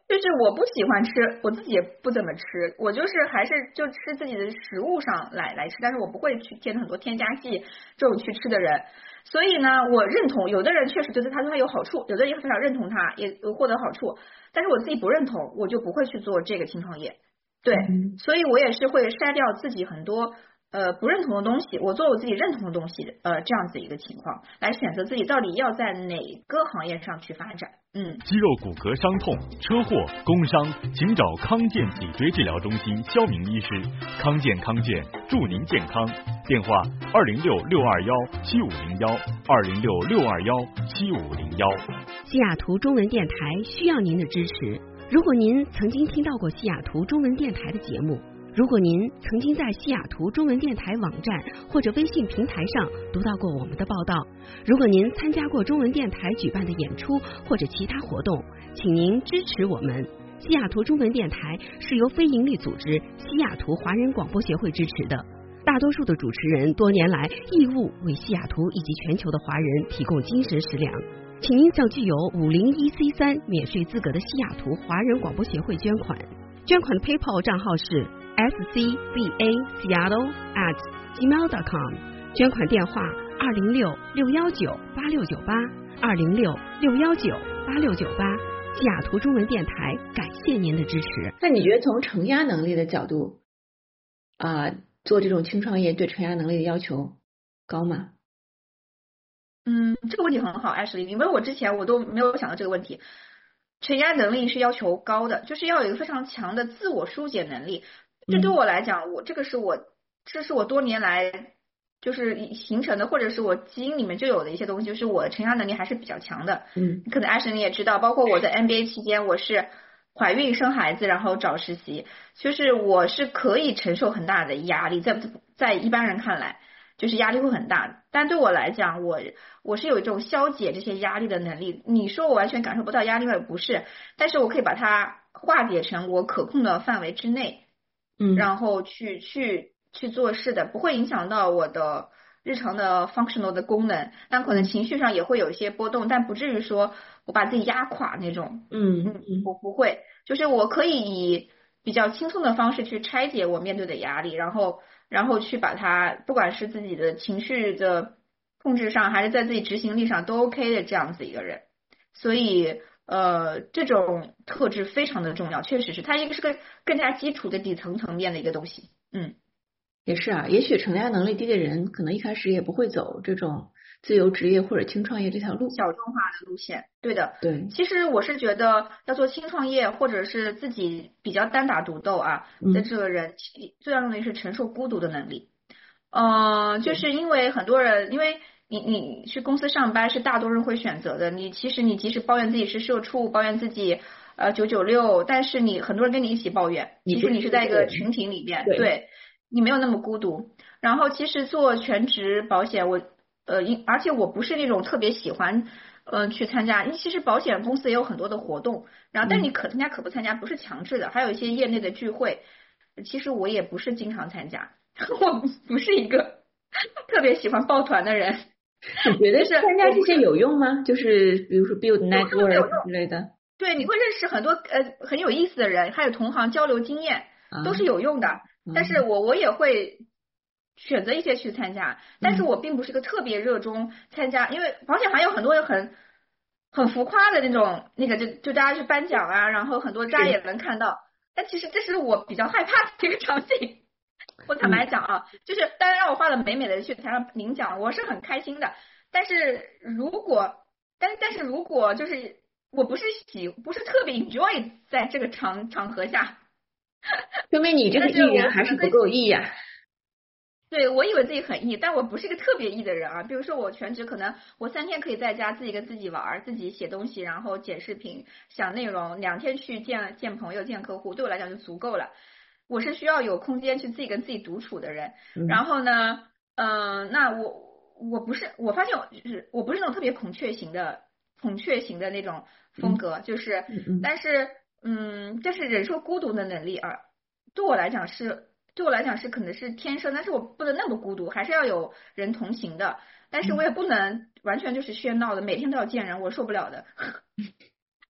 [SPEAKER 2] 就是我不喜欢吃，我自己也不怎么吃，我就是还是就吃自己的食物上来来吃，但是我不会去添很多添加剂这种去吃的人。所以呢，我认同有的人确实觉得他对他有好处，有的人也非常认同他，也获得好处，但是我自己不认同，我就不会去做这个轻创业。对，嗯、所以我也是会筛掉自己很多呃不认同的东西，我做我自己认同的东西，呃这样子一个情况，来选择自己到底要在哪个行业上去发展。嗯，
[SPEAKER 13] 肌肉骨骼伤痛、车祸、工伤，请找康健脊椎治疗中心肖明医师。康健康健，祝您健康。电话二零六六二幺七五零幺二零六六二幺七五零幺。
[SPEAKER 12] 西雅图中文电台需要您的支持。如果您曾经听到过西雅图中文电台的节目，如果您曾经在西雅图中文电台网站或者微信平台上读到过我们的报道，如果您参加过中文电台举办的演出或者其他活动，请您支持我们。西雅图中文电台是由非营利组织西雅图华人广播协会支持的，大多数的主持人多年来义务为西雅图以及全球的华人提供精神食粮，请您向具有五零一 C 三免税资格的西雅图华人广播协会捐款。捐款的 PayPal 账号是 s c b a seattle at gmail dot com， 捐款电话二零六六幺九八六九八二零六六幺九八六九八。西雅图中文电台感谢您的支持。
[SPEAKER 1] 那你觉得从承压能力的角度啊、呃，做这种轻创业对承压能力的要求高吗？
[SPEAKER 2] 嗯，这个问题很好，艾什莉，因为我之前我都没有想到这个问题。承压能力是要求高的，就是要有一个非常强的自我疏解能力。这对我来讲，我这个是我这是我多年来就是形成的，或者是我基因里面就有的一些东西，就是我承压能力还是比较强的。
[SPEAKER 1] 嗯，
[SPEAKER 2] 可能艾什莉也知道，包括我在 M B A 期间，我是怀孕生孩子，然后找实习，就是我是可以承受很大的压力，在在一般人看来，就是压力会很大，但对我来讲，我我是有一种消解这些压力的能力。你说我完全感受不到压力，也不是，但是我可以把它化解成我可控的范围之内，
[SPEAKER 1] 嗯，
[SPEAKER 2] 然后去去去做事的，不会影响到我的日常的 functional 的功能，但可能情绪上也会有一些波动，但不至于说我把自己压垮那种。
[SPEAKER 1] 嗯
[SPEAKER 2] 嗯，我不会，就是我可以以比较轻松的方式去拆解我面对的压力，然后然后去把它，不管是自己的情绪的控制上，还是在自己执行力上都 OK 的这样子一个人。所以呃，这种特质非常的重要，确实是它一个是个更加基础的底层层面的一个东西。嗯，
[SPEAKER 1] 也是啊，也许承压能力低的人可能一开始也不会走这种自由职业或者轻创业这条路，
[SPEAKER 2] 小众化的路线。对的，
[SPEAKER 1] 对。
[SPEAKER 2] 其实我是觉得要做轻创业或者是自己比较单打独斗啊，在这个人最要用的是承受孤独的能力。嗯、呃，就是因为很多人，因为你你去公司上班是大多数人会选择的，你其实你即使抱怨自己是社畜，抱怨自己呃九九六，但是你很多人跟你一起抱怨，其实你是在一个群体里边，对，对你没有那么孤独。然后其实做全职保险，我呃，而且我不是那种特别喜欢呃去参加，因为其实保险公司也有很多的活动，然后但你可参加可不参加，不是强制的，还有一些业内的聚会，其实我也不是经常参加，我不是一个特别喜欢抱团的人。
[SPEAKER 1] 你觉得是参加这些有用吗？就是比如说 build network 之类的。
[SPEAKER 2] 对，你会认识很多呃很有意思的人，还有同行交流经验，都是有用的。啊、但是我我也会选择一些去参加，但是我并不是一个特别热衷参加，因为保险行业有很多人很很浮夸的那种，那个就就大家去颁奖啊，然后很多大家也能看到，但其实这是我比较害怕的一个场景。我坦白讲啊，嗯、就是当然让我画的美美的去台上领奖，我是很开心的。但是如果，但但是如果就是我不是喜不是特别 enjoy 在这个场场合下，
[SPEAKER 1] 说明你这个艺人还是不够艺呀、啊。
[SPEAKER 2] 对，我以为自己很 E， 但我不是一个特别 E 的人啊。比如说我全职，可能我三天可以在家自己跟自己玩，自己写东西，然后剪视频、想内容，两天去见见朋友、见客户，对我来讲就足够了。我是需要有空间去自己跟自己独处的人。
[SPEAKER 1] 嗯、
[SPEAKER 2] 然后呢，嗯、呃，那我我不是，我发现我就是我不是那种特别孔雀型的孔雀型的那种风格，嗯、就是，
[SPEAKER 1] 嗯、
[SPEAKER 2] 但是嗯，这是忍受孤独的能力啊，对我来讲是。对我来讲是可能是天生，但是我不能那么孤独，还是要有人同行的。但是我也不能完全就是喧闹的，每天都要见人，我受不了的。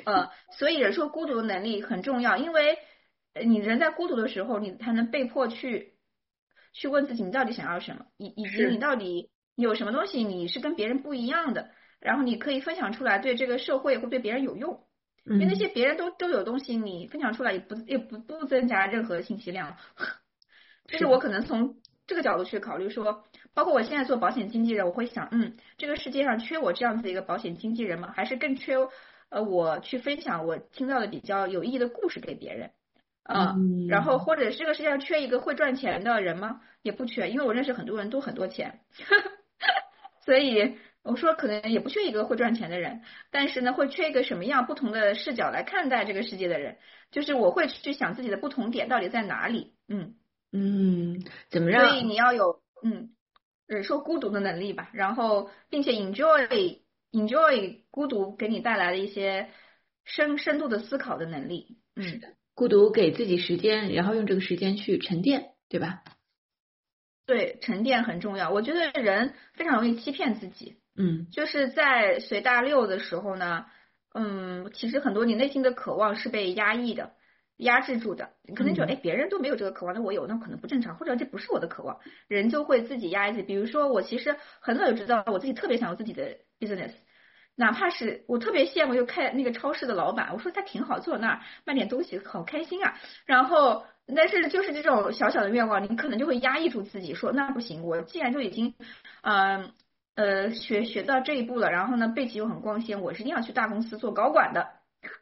[SPEAKER 2] 呃，所以忍受孤独的能力很重要，因为你人在孤独的时候，你才能被迫去去问自己，你到底想要什么，以以及你到底有什么东西你是跟别人不一样的，然后你可以分享出来，对这个社会或对别人有用。因为那些别人都都有东西，你分享出来也不也不不增加任何信息量。就是我可能从这个角度去考虑说，包括我现在做保险经纪人，我会想，嗯，这个世界上缺我这样子一个保险经纪人吗？还是更缺呃我去分享我听到的比较有意义的故事给别人？呃、嗯，然后或者这个世界上缺一个会赚钱的人吗？也不缺，因为我认识很多人都很多钱，所以。我说可能也不缺一个会赚钱的人，但是呢会缺一个什么样不同的视角来看待这个世界的人，就是我会去想自己的不同点到底在哪里。嗯
[SPEAKER 1] 嗯，怎么让？
[SPEAKER 2] 所以你要有嗯忍受孤独的能力吧，然后并且 enjoy enjoy 孤独给你带来的一些深深度的思考的能力。嗯，
[SPEAKER 1] 是的，孤独给自己时间，然后用这个时间去沉淀，对吧？
[SPEAKER 2] 对，沉淀很重要。我觉得人非常容易欺骗自己。
[SPEAKER 1] 嗯，
[SPEAKER 2] 就是在随大流的时候呢，嗯，其实很多你内心的渴望是被压抑的、压制住的。你可能觉得，哎，别人都没有这个渴望，那我有，那可能不正常，或者这不是我的渴望，人就会自己压抑自己。比如说，我其实很早就知道我自己特别想有自己的 business， 哪怕是我特别羡慕又开那个超市的老板，我说他挺好，坐那儿卖点东西，好开心啊。然后，但是就是这种小小的愿望，你可能就会压抑住自己，说那不行，我既然就已经，嗯、呃。呃，学学到这一步了，然后呢，背景又很光鲜，我是一定要去大公司做高管的。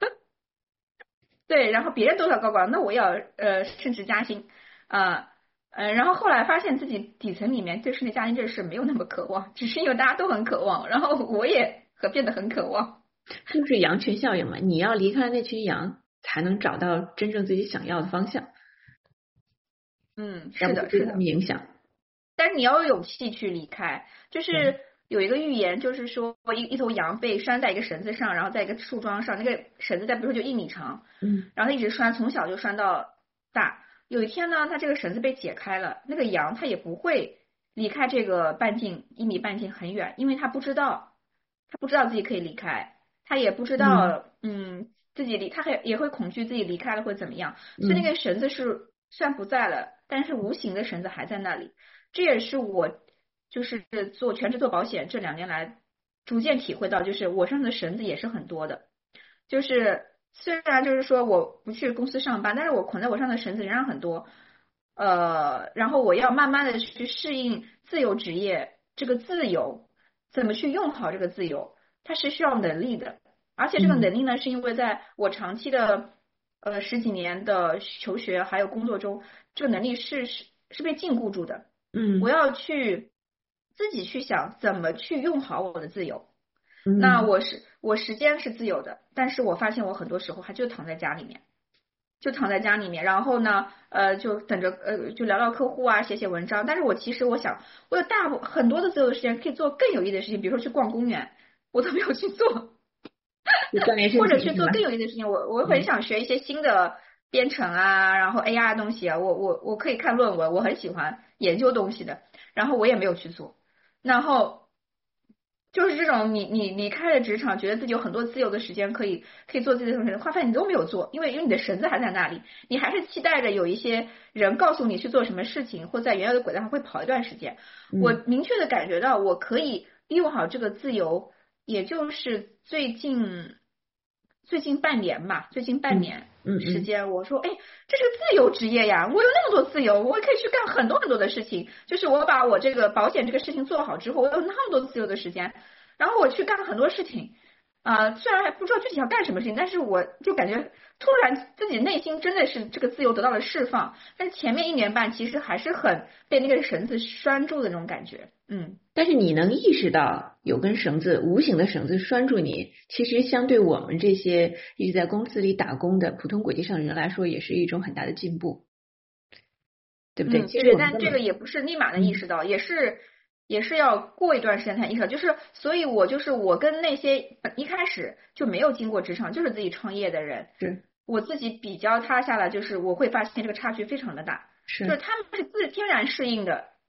[SPEAKER 2] 对，然后别人都要高管，那我要呃升职加薪啊，呃，然后后来发现自己底层里面对升职加薪这事没有那么渴望，只是因为大家都很渴望，然后我也和变得很渴望。
[SPEAKER 1] 就是羊群效应嘛，你要离开那群羊，才能找到真正自己想要的方向。
[SPEAKER 2] 嗯，是的，是的，
[SPEAKER 1] 影响。
[SPEAKER 2] 但是你要有勇气去离开，就是有一个寓言，就是说一一头羊被拴在一个绳子上，然后在一个树桩上，那个绳子在比如说就一米长，
[SPEAKER 1] 嗯，
[SPEAKER 2] 然后一直拴，从小就拴到大。有一天呢，它这个绳子被解开了，那个羊它也不会离开这个半径一米半径很远，因为它不知道，它不知道自己可以离开，它也不知道，嗯，嗯自己离，它还也会恐惧自己离开了会怎么样，所以那个绳子是虽然不在了，但是无形的绳子还在那里。这也是我就是做全职做保险这两年来逐渐体会到，就是我上的绳子也是很多的，就是虽然就是说我不去公司上班，但是我捆在我上的绳子仍然很多，呃，然后我要慢慢的去适应自由职业，这个自由怎么去用好这个自由，它是需要能力的，而且这个能力呢，是因为在我长期的呃十几年的求学还有工作中，这个能力是是是被禁锢住的。
[SPEAKER 1] 嗯，
[SPEAKER 2] 我要去自己去想怎么去用好我的自由。
[SPEAKER 1] 嗯、
[SPEAKER 2] 那我是我时间是自由的，但是我发现我很多时候还就躺在家里面，就躺在家里面，然后呢，呃，就等着呃，就聊聊客户啊，写写文章。但是我其实我想，我有大部很多的自由的时间可以做更有意义的事情，比如说去逛公园，我都没有去做，或者去做更有意义的事情。我我很想学一些新的编程啊，然后 A I 的东西啊，我我我可以看论文，我很喜欢研究东西的，然后我也没有去做。然后就是这种你你离开了职场，觉得自己有很多自由的时间可以可以做自己的东西，发现你都没有做，因为因为你的绳子还在那里，你还是期待着有一些人告诉你去做什么事情，或在原有的轨道上会跑一段时间。
[SPEAKER 1] 嗯、
[SPEAKER 2] 我明确的感觉到我可以利用好这个自由，也就是最近最近半年吧，最近半年时间，
[SPEAKER 1] 嗯嗯、
[SPEAKER 2] 我说，哎，这是自由职业呀，我有那么多自由，我可以去干很多很多的事情。就是我把我这个保险这个事情做好之后，我有那么多自由的时间，然后我去干很多事情。啊、呃，虽然还不知道具体要干什么事情，但是我就感觉突然自己内心真的是这个自由得到了释放。但是前面一年半其实还是很被那个绳子拴住的那种感觉，嗯。
[SPEAKER 1] 但是你能意识到有根绳子，无形的绳子拴住你，其实相对我们这些一直在公司里打工的普通轨迹上的人来说，也是一种很大的进步，对不对？
[SPEAKER 2] 嗯，对，但这个也不是立马的意识到，嗯、也是。也是要过一段时间才意识到，就是所以我就是我跟那些一开始就没有经过职场就是自己创业的人，
[SPEAKER 1] 是
[SPEAKER 2] 我自己比较他下来，就是我会发现这个差距非常的大，
[SPEAKER 1] 是
[SPEAKER 2] 就是他们是自天然适应的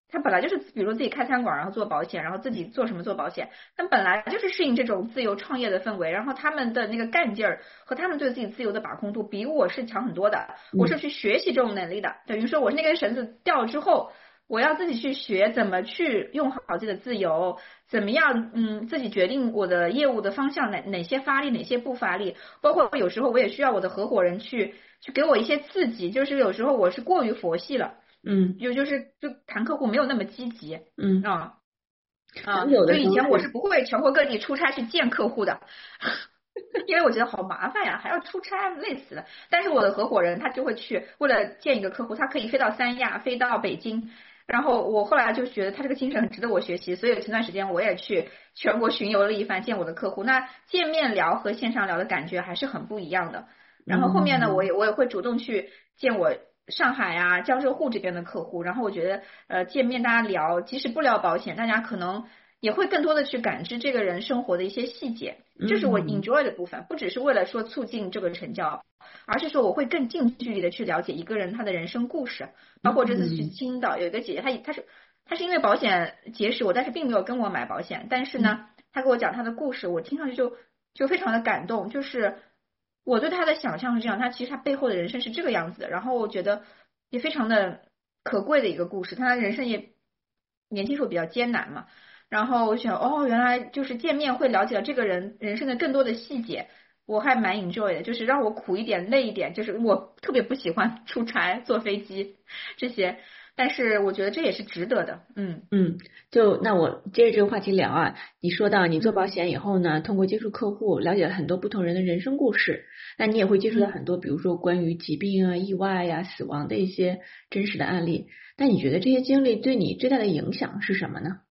[SPEAKER 2] 他本来就是比如自己开餐馆然后做保险，然后自己做什么做保险，他本来就是适应这种自由创业的氛围，然后他们的那个干劲儿和他们对自己自由的把控度比我是强很多的，我是去学习这种能力的，等于说我是那根绳子掉了之后，我要自己去学怎么去用好自己的自由，怎么样嗯自己决定我的业务的方向，哪哪些发力哪些不发力，包括有时候我也需要我的合伙人去去给我一些刺激，就是有时候我是过于佛系了，
[SPEAKER 1] 嗯，
[SPEAKER 2] 就就是就谈客户没有那么积极，
[SPEAKER 1] 嗯
[SPEAKER 2] 啊啊，所以以前我是不会全国各地出差去见客户的。因为我觉得好麻烦呀，还要出差，累死了。但是我的合伙人他就会去，为了见一个客户，他可以飞到三亚，飞到北京。然后我后来就觉得他这个精神很值得我学习，所以前段时间我也去全国巡游了一番，见我的客户。那见面聊和线上聊的感觉还是很不一样的。然后后面呢，我也我也会主动去见我上海啊、江浙沪这边的客户。然后我觉得呃见面大家聊，即使不聊保险，大家可能也会更多的去感知这个人生活的一些细节，这是我 enjoy 的部分，不只是为了说促进这个成交，而是说我会更近距离的去了解一个人他的人生故事。包括这次去青岛有一个姐姐，她她是她是因为保险结识我，但是并没有跟我买保险，但是呢她给我讲她的故事，我听上去就就非常的感动，就是我对她的想象是这样，她其实她背后的人生是这个样子的，然后我觉得也非常的可贵的一个故事，她人生也年轻时候比较艰难嘛。然后我想，哦，原来就是见面会了解到这个人人生的更多的细节，我还蛮 enjoy 的，就是让我苦一点累一点，就是我特别不喜欢出差坐飞机这些，但是我觉得这也是值得的。嗯
[SPEAKER 1] 嗯，就那我接着这个话题聊啊，你说到你做保险以后呢，通过接触客户了解了很多不同人的人生故事，那你也会接触到很多比如说关于疾病啊、意外呀、死亡的一些真实的案例，那你觉得这些经历对你最大的影响是什么呢？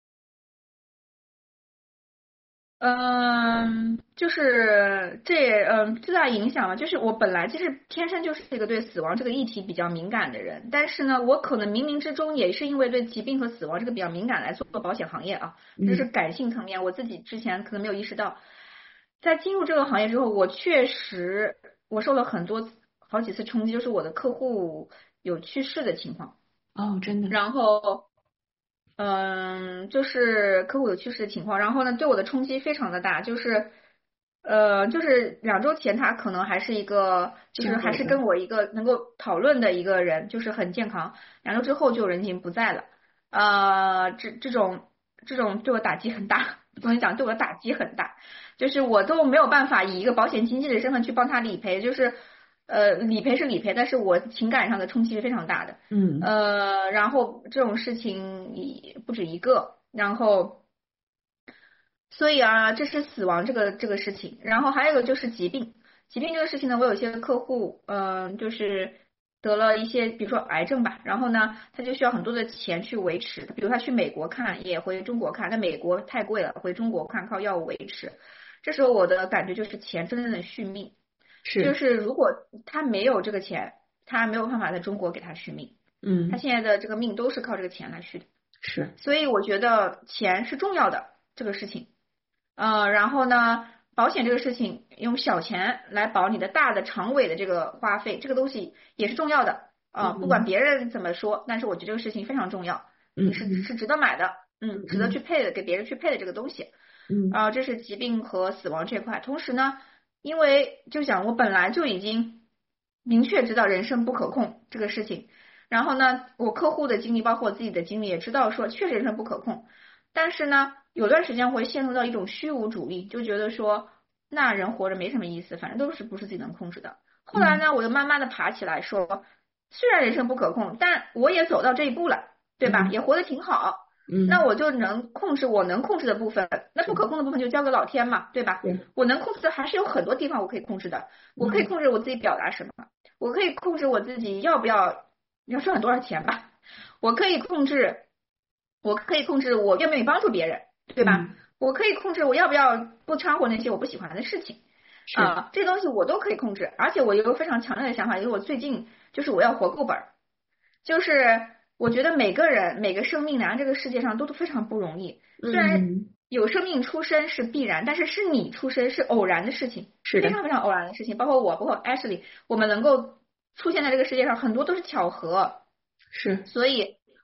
[SPEAKER 2] 嗯，就是这嗯最大影响嘛，就是我本来就是天生就是一个对死亡这个议题比较敏感的人，但是呢，我可能冥冥之中也是因为对疾病和死亡这个比较敏感来做保险行业啊，这是感性层面，我自己之前可能没有意识到，在进入这个行业之后，我确实我受了很多好几次冲击，就是我的客户有去世的情况。
[SPEAKER 1] 哦，真的。
[SPEAKER 2] 然后。嗯，就是客户有去世的情况，然后呢，对我的冲击非常的大，就是呃，就是两周前他可能还是一个，就是还是跟我一个能够讨论的一个人，就是很健康，两周之后就人已经不在了，呃，这这种这种对我打击很大，我跟你讲，对我打击很大，就是我都没有办法以一个保险经纪的身份去帮他理赔，就是。呃，理赔是理赔，但是我情感上的冲击是非常大的。
[SPEAKER 1] 嗯。
[SPEAKER 2] 呃，然后这种事情也不止一个，然后，所以啊，这是死亡这个这个事情，然后还有一个就是疾病，疾病这个事情呢，我有些客户，嗯、呃，就是得了一些，比如说癌症吧，然后呢，他就需要很多的钱去维持，比如他去美国看，也回中国看，在美国太贵了，回中国看靠药物维持，这时候我的感觉就是钱真正的续命。
[SPEAKER 1] 是，
[SPEAKER 2] 就是如果他没有这个钱，他没有办法在中国给他续命。
[SPEAKER 1] 嗯，
[SPEAKER 2] 他现在的这个命都是靠这个钱来续的。
[SPEAKER 1] 是，
[SPEAKER 2] 所以我觉得钱是重要的这个事情。呃，然后呢，保险这个事情用小钱来保你的大的长尾的这个花费，这个东西也是重要的啊、呃嗯。不管别人怎么说，但是我觉得这个事情非常重要，
[SPEAKER 1] 嗯，
[SPEAKER 2] 是是值得买的，嗯，值得去配的，给别人去配的这个东西。
[SPEAKER 1] 嗯，
[SPEAKER 2] 啊、呃，这是疾病和死亡这块。同时呢。因为就讲我本来就已经明确知道人生不可控这个事情，然后呢，我客户的经历包括我自己的经历也知道说确实人生不可控，但是呢，有段时间会陷入到一种虚无主义，就觉得说那人活着没什么意思，反正都是不是自己能控制的。后来呢，我就慢慢的爬起来说，虽然人生不可控，但我也走到这一步了，对吧？
[SPEAKER 1] 嗯、
[SPEAKER 2] 也活得挺好。
[SPEAKER 1] 嗯，
[SPEAKER 2] 那我就能控制我能控制的部分，那不可控的部分就交给老天嘛，对吧？
[SPEAKER 1] 对，
[SPEAKER 2] 我能控制的还是有很多地方我可以控制的，我可以控制我自己表达什么，嗯、我可以控制我自己要不要要赚多少钱吧，我可以控制，我可以控制我愿不愿意帮助别人，对吧？
[SPEAKER 1] 嗯、
[SPEAKER 2] 我可以控制我要不要不掺和那些我不喜欢的事情，啊、呃，这些东西我都可以控制，而且我有一个非常强烈的想法，就是我最近就是我要活够本，就是。我觉得每个人每个生命来到这个世界上都非常不容易，虽然有生命出生是必然，但是是你出生是偶然的事情，
[SPEAKER 1] 是
[SPEAKER 2] 非常非常偶然的事情。包括我，包括 Ashley， 我们能够出现在这个世界上，很多都是巧合。
[SPEAKER 1] 是，
[SPEAKER 2] 所以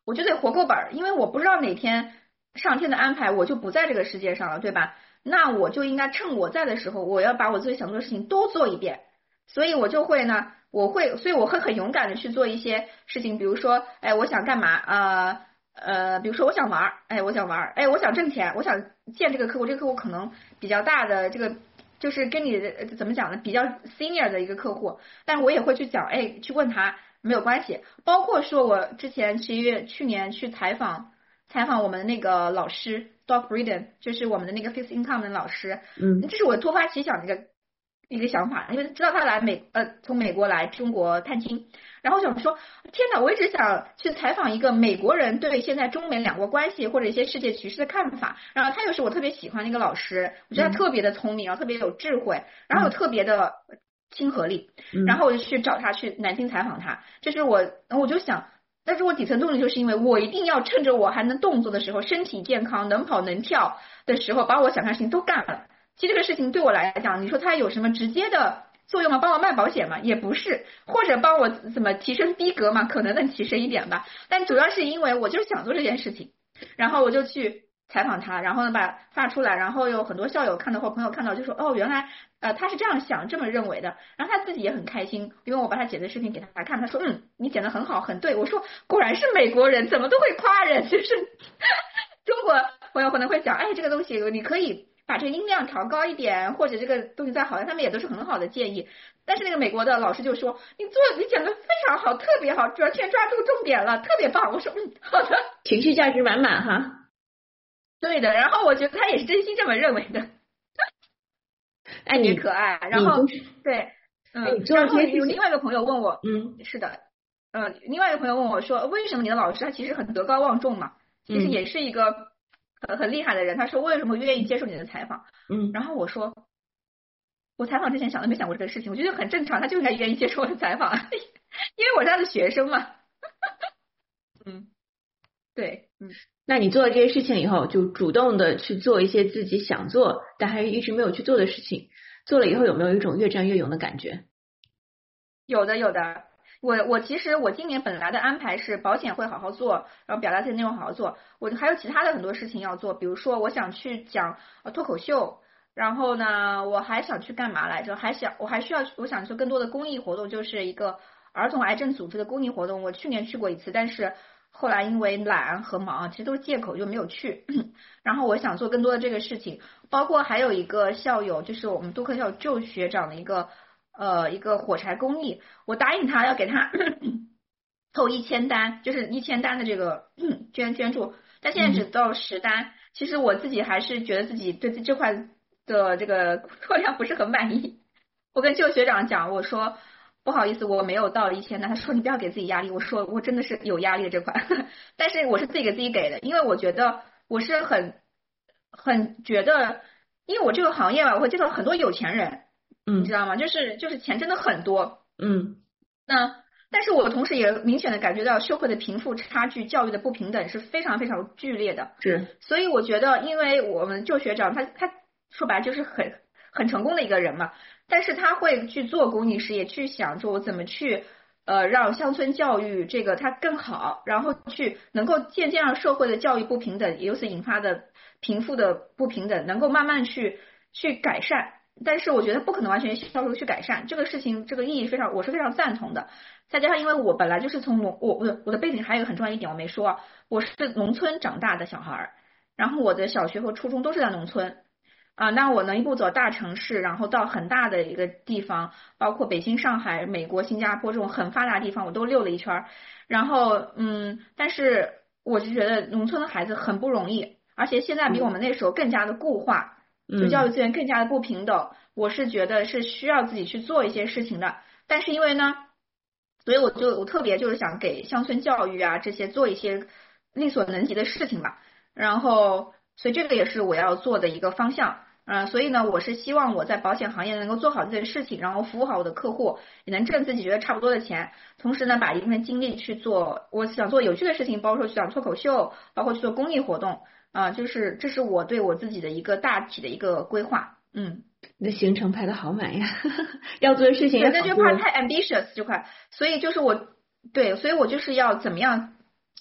[SPEAKER 2] 我就得活够本，因为我不知道哪天上天的安排我就不在这个世界上了，对吧？那我就应该趁我在的时候，我要把我自己想做的事情都做一遍。所以我就会呢，我会，所以我会很勇敢的去做一些事情，比如说，哎，我想干嘛？呃呃，比如说我想玩，哎，我想玩，哎，我想挣钱，我想见这个客户，这个客户可能比较大的，这个就是跟你的怎么讲呢，比较 senior 的一个客户，但是我也会去讲，哎，去问他没有关系。包括说我之前七月去年去采访采访我们的那个老师 Doc Breeden， 就是我们的那个 Fixed Income 的老师，
[SPEAKER 1] 嗯，
[SPEAKER 2] 这是我突发奇想的一个。一个想法，因为知道他来美呃从美国来中国探亲，然后我想说天哪，我一直想去采访一个美国人对现在中美两国关系或者一些世界局势的看法，然后他又是我特别喜欢的一个老师，我觉得他特别的聪明，然后特别有智慧，然后有特别的亲和力，然后我就去找他去南京采访他，这是我我就想，但是我底层动力就是因为我一定要趁着我还能动作的时候，身体健康能跑能跳的时候，把我想干的事情都干了。其实这个事情对我来讲，你说它有什么直接的作用吗？帮我卖保险吗？也不是，或者帮我怎么提升逼格吗？可能能提升一点吧，但主要是因为我就是想做这件事情，然后我就去采访他，然后呢把发出来，然后有很多校友看到或朋友看到就说，哦，原来呃他是这样想这么认为的，然后他自己也很开心，因为我把他剪的视频给他看，他说嗯你剪得很好很对，我说果然是美国人，怎么都会夸人，就是中国朋友可能会讲，哎这个东西你可以把这个音量调高一点，或者这个东西再好，他们也都是很好的建议。但是那个美国的老师就说，你做你讲的非常好，特别好，完全抓住重点了，特别棒。我说嗯好的，
[SPEAKER 1] 情绪价值满满哈。
[SPEAKER 2] 对的，然后我觉得他也是真心这么认为的。
[SPEAKER 1] 哎，你
[SPEAKER 2] 可爱，然后对，嗯，然后有另外一个朋友问我，
[SPEAKER 1] 嗯，
[SPEAKER 2] 是的，呃，另外一个朋友问我说，为什么你的老师他其实很德高望重嘛，其实也是一个。嗯很很厉害的人，他说为什么愿意接受你的采访？
[SPEAKER 1] 嗯，
[SPEAKER 2] 然后我说，我采访之前想都没想过这个事情，我觉得很正常，他就应该愿意接受我的采访，因为我是他的学生嘛。嗯，对，嗯，
[SPEAKER 1] 那你做了这些事情以后，就主动的去做一些自己想做但还一直没有去做的事情，做了以后有没有一种越战越勇的感觉？
[SPEAKER 2] 有的，有的。我我其实我今年本来的安排是保险会好好做，然后表达自己内容好好做，我还有其他的很多事情要做，比如说我想去讲呃脱口秀，然后呢我还想去干嘛来着？还想我还需要我想做更多的公益活动，就是一个儿童癌症组织的公益活动，我去年去过一次，但是后来因为懒和忙，其实都是借口就没有去。然后我想做更多的这个事情，包括还有一个校友，就是我们杜克校旧学长的一个。呃，一个火柴公益，我答应他要给他凑一千单，就是一千单的这个捐捐助，但现在只到十单。嗯、其实我自己还是觉得自己对这块的这个数量不是很满意。我跟旧学长讲，我说不好意思，我没有到一千单。他说你不要给自己压力。我说我真的是有压力的这块，但是我是自己给自己给的，因为我觉得我是很很觉得，因为我这个行业吧，我会见到很多有钱人。
[SPEAKER 1] 嗯，
[SPEAKER 2] 你知道吗？就是就是钱真的很多，
[SPEAKER 1] 嗯，
[SPEAKER 2] 那但是我同时也明显的感觉到社会的贫富差距、教育的不平等是非常非常剧烈的。
[SPEAKER 1] 是，
[SPEAKER 2] 所以我觉得，因为我们旧学长他他说白了就是很很成功的一个人嘛，但是他会去做公益事业，去想说我怎么去呃让乡村教育这个它更好，然后去能够渐渐让社会的教育不平等，由此引发的贫富的不平等能够慢慢去去改善。但是我觉得不可能完全消除去改善这个事情，这个意义非常，我是非常赞同的。再加上因为我本来就是从农，我我的我的背景还有一个很重要一点我没说，我是农村长大的小孩，然后我的小学和初中都是在农村啊。那我能一步走大城市，然后到很大的一个地方，包括北京、上海、美国、新加坡这种很发达的地方，我都溜了一圈。然后嗯，但是我就觉得农村的孩子很不容易，而且现在比我们那时候更加的固化。就教育资源更加的不平等，嗯、我是觉得是需要自己去做一些事情的。但是因为呢，所以我就我特别就是想给乡村教育啊这些做一些力所能及的事情吧。然后，所以这个也是我要做的一个方向。嗯、呃，所以呢，我是希望我在保险行业能够做好这件事情，然后服务好我的客户，也能挣自己觉得差不多的钱。同时呢，把一部分精力去做我想做有趣的事情，包括去讲脱口秀，包括去做公益活动。啊、呃，就是这是我对我自己的一个大体的一个规划，嗯，
[SPEAKER 1] 你的行程排的好满呀，要做的事情也好多。
[SPEAKER 2] 那就怕太 ambitious 这块，所以就是我对，所以我就是要怎么样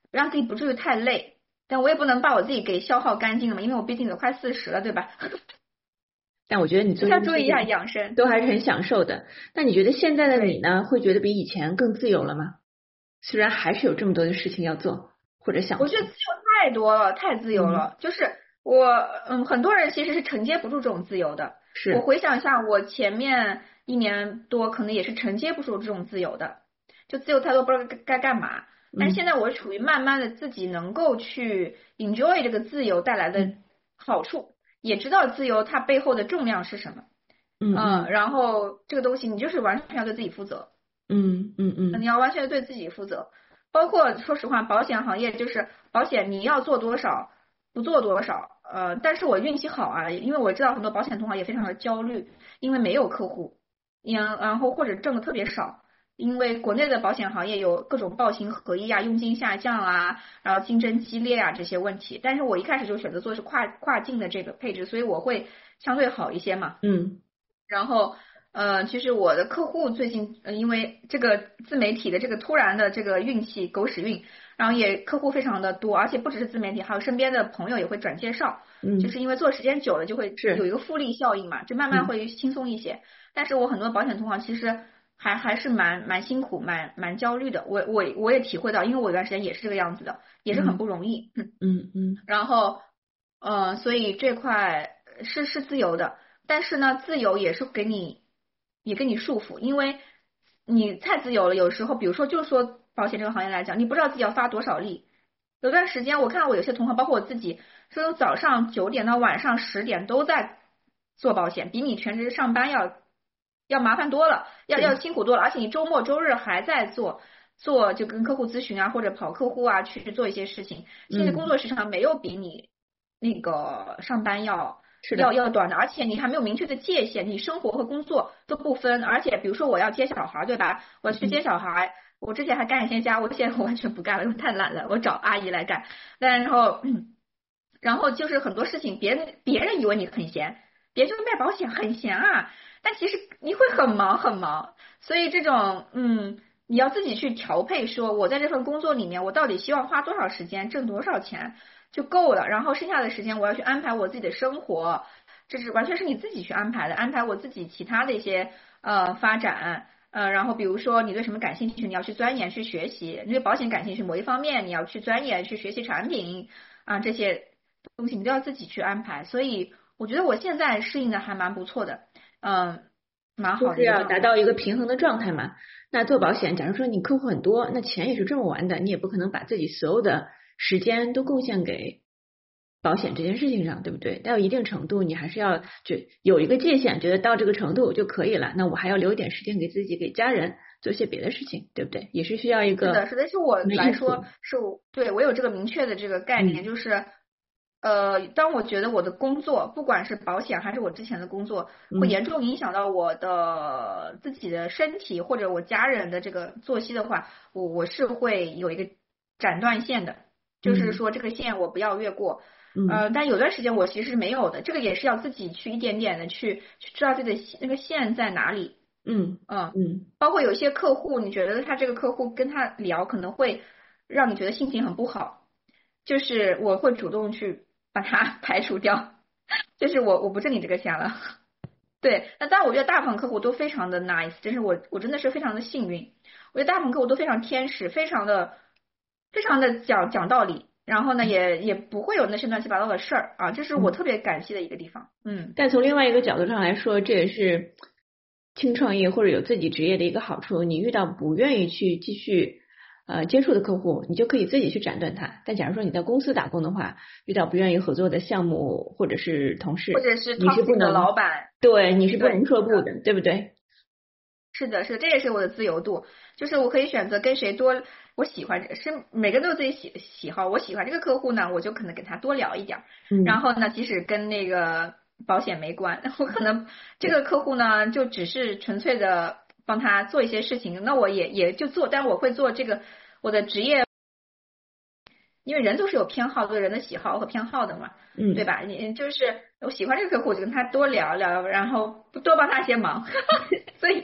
[SPEAKER 2] 让自己不至于太累，但我也不能把我自己给消耗干净了嘛，因为我毕竟都快四十了，对吧？
[SPEAKER 1] 但我觉得你做
[SPEAKER 2] 要注意一下养生，
[SPEAKER 1] 都还是很享受的。那你觉得现在的你呢，会觉得比以前更自由了吗？虽然还是有这么多的事情要做或者想做。
[SPEAKER 2] 我觉得自由太多了，太自由了。嗯、就是我，嗯，很多人其实是承接不住这种自由的。
[SPEAKER 1] 是
[SPEAKER 2] 我回想一下，我前面一年多可能也是承接不住这种自由的，就自由太多，不知道该该干嘛。但现在我处于慢慢的自己能够去 enjoy 这个自由带来的好处。嗯，也知道自由它背后的重量是什么，
[SPEAKER 1] 嗯嗯，
[SPEAKER 2] 然后这个东西你就是完全要对自己负责，
[SPEAKER 1] 嗯嗯嗯，
[SPEAKER 2] 你要完全对自己负责，包括说实话，保险行业就是保险你要做多少不做多少，呃，但是我运气好啊，因为我知道很多保险同行也非常的焦虑，因为没有客户，然后或者挣的特别少。因为国内的保险行业有各种暴行合一啊、佣金下降啊，然后竞争激烈啊这些问题，但是我一开始就选择做的是跨跨境的这个配置，所以我会相对好一些嘛。
[SPEAKER 1] 嗯，
[SPEAKER 2] 然后呃，其实我的客户最近呃因为这个自媒体的这个突然的这个运气狗屎运，然后也客户非常的多，而且不只是自媒体，还有身边的朋友也会转介绍，
[SPEAKER 1] 嗯，
[SPEAKER 2] 就是因为做时间久了就会有一个复利效应嘛，就慢慢会轻松一些。嗯、但是我很多保险同行其实。还还是蛮蛮辛苦，蛮蛮焦虑的。我我我也体会到，因为我有段时间也是这个样子的，也是很不容易。
[SPEAKER 1] 嗯嗯嗯。
[SPEAKER 2] 然后呃，所以这块是是自由的，但是呢，自由也是给你也给你束缚，因为你太自由了，有时候比如说就说保险这个行业来讲，你不知道自己要发多少力。有段时间我看到我有些同行，包括我自己，是从早上九点到晚上十点都在做保险，比你全职上班要。要麻烦多了，要要辛苦多了，而且你周末周日还在做做就跟客户咨询啊，或者跑客户啊，去做一些事情。现在工作时长没有比你那个上班要要要短的，而且你还没有明确的界限，你生活和工作都不分。而且比如说我要接小孩，对吧？我去接小孩，我之前还干一些家务，现在我完全不干了，因为太懒了，我找阿姨来干。然后然后就是很多事情，别人别人以为你很闲，别人就卖保险很闲啊。但其实你会很忙很忙，所以这种嗯，你要自己去调配，说我在这份工作里面，我到底希望花多少时间，挣多少钱就够了，然后剩下的时间我要去安排我自己的生活，这是完全是你自己去安排的，安排我自己其他的一些呃发展，呃，然后比如说你对什么感兴趣，你要去钻研去学习，你对保险感兴趣某一方面，你要去钻研去学习产品啊、呃，这些东西你都要自己去安排，所以我觉得我现在适应的还蛮不错的。嗯，蛮好的，
[SPEAKER 1] 就是要达到一个平衡的状态嘛。那做保险，假如说你客户很多，那钱也是这么玩的，你也不可能把自己所有的时间都贡献给保险这件事情上，对不对？到一定程度，你还是要就有一个界限，觉得到这个程度就可以了。那我还要留一点时间给自己、给家人做些别的事情，对不对？也是需要一个。
[SPEAKER 2] 是的，是的，是我来说，是我对我有这个明确的这个概念，嗯、就是。呃，当我觉得我的工作，不管是保险还是我之前的工作，会严重影响到我的自己的身体或者我家人的这个作息的话，我我是会有一个斩断线的，就是说这个线我不要越过。呃，但有段时间我其实是没有的，这个也是要自己去一点点的去去知道自己的那个线在哪里。
[SPEAKER 1] 嗯
[SPEAKER 2] 嗯
[SPEAKER 1] 嗯，
[SPEAKER 2] 包括有些客户，你觉得他这个客户跟他聊可能会让你觉得心情很不好，就是我会主动去。把它排除掉，就是我我不挣你这个钱了。对，那当然我觉得大部分客户都非常的 nice， 真是我我真的是非常的幸运。我觉得大部分客户都非常天使，非常的非常的讲讲道理，然后呢也也不会有那些乱七八糟的事儿啊，这是我特别感激的一个地方。嗯，
[SPEAKER 1] 但从另外一个角度上来说，这也是轻创业或者有自己职业的一个好处。你遇到不愿意去继续。呃，接触的客户，你就可以自己去斩断它。但假如说你在公司打工的话，遇到不愿意合作的项目或者是同事，
[SPEAKER 2] 或者是
[SPEAKER 1] 你是不能
[SPEAKER 2] 老板，
[SPEAKER 1] 对，你是不能说不的， 对, 对不对？
[SPEAKER 2] 是的，是的，这也是我的自由度，就是我可以选择跟谁多，我喜欢是每个人都有自己喜喜好，我喜欢这个客户呢，我就可能跟他多聊一点，
[SPEAKER 1] 嗯、
[SPEAKER 2] 然后呢，即使跟那个保险没关，我可能这个客户呢就只是纯粹的。帮他做一些事情，那我也也就做，但我会做这个我的职业，因为人都是有偏好，对人的喜好和偏好的嘛，
[SPEAKER 1] 嗯，
[SPEAKER 2] 对吧？你就是我喜欢这个客户，就跟他多聊聊，然后多帮他些忙，所以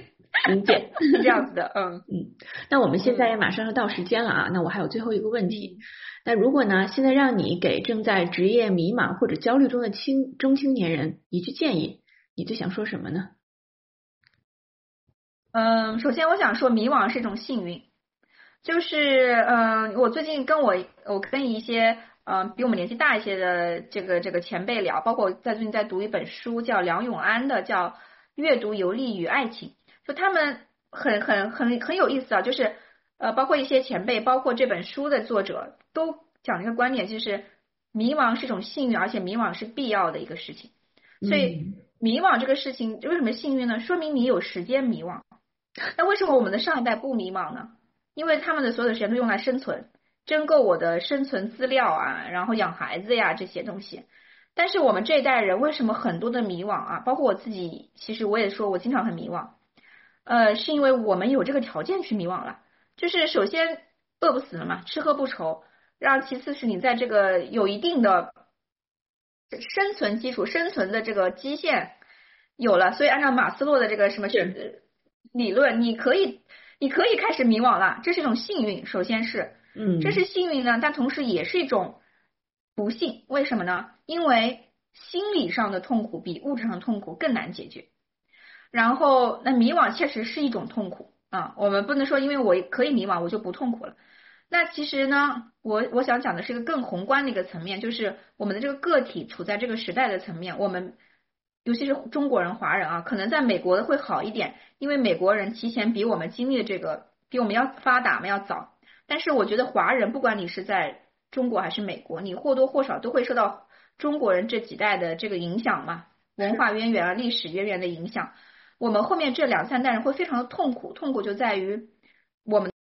[SPEAKER 1] 理解，
[SPEAKER 2] 是这样子的，嗯
[SPEAKER 1] 嗯。那我们现在也马上要到时间了啊，那我还有最后一个问题。那如果呢，现在让你给正在职业迷茫或者焦虑中的青中青年人一句建议，你最想说什么呢？
[SPEAKER 2] 嗯，首先我想说，迷惘是一种幸运。就是嗯、呃，我最近跟我我跟一些嗯、呃、比我们年纪大一些的这个这个前辈聊，包括在最近在读一本书，叫梁永安的，叫《阅读游历与爱情》，就他们很很很很有意思啊，就是呃包括一些前辈，包括这本书的作者都讲一个观点，就是迷茫是一种幸运，而且迷惘是必要的一个事情。所以迷惘这个事情为什么幸运呢？说明你有时间迷惘。那为什么我们的上一代不迷茫呢？因为他们的所有的时间都用来生存，争购我的生存资料啊，然后养孩子呀这些东西。但是我们这一代人为什么很多的迷惘啊？包括我自己，其实我也说我经常很迷惘，呃，是因为我们有这个条件去迷惘了。就是首先饿不死了嘛，吃喝不愁，然后其次是你在这个有一定的生存基础、生存的这个基线有了，所以按照马斯洛的这个什么理论，你可以。你可以开始迷惘了，这是一种幸运。首先是，
[SPEAKER 1] 嗯，
[SPEAKER 2] 这是幸运呢，但同时也是一种不幸。为什么呢？因为心理上的痛苦比物质上的痛苦更难解决。然后，那迷惘确实是一种痛苦啊，我们不能说因为我可以迷惘，我就不痛苦了。那其实呢，我我想讲的是一个更宏观的一个层面，就是我们的这个个体处在这个时代的层面，我们。尤其是中国人、华人啊，可能在美国会好一点，因为美国人提前比我们经历的这个比我们要发达嘛，要早。但是我觉得华人，不管你是在中国还是美国，你或多或少都会受到中国人这几代的这个影响嘛，文化渊源啊、历史渊源的影响。我们后面这两三代人会非常的痛苦，痛苦就在于我们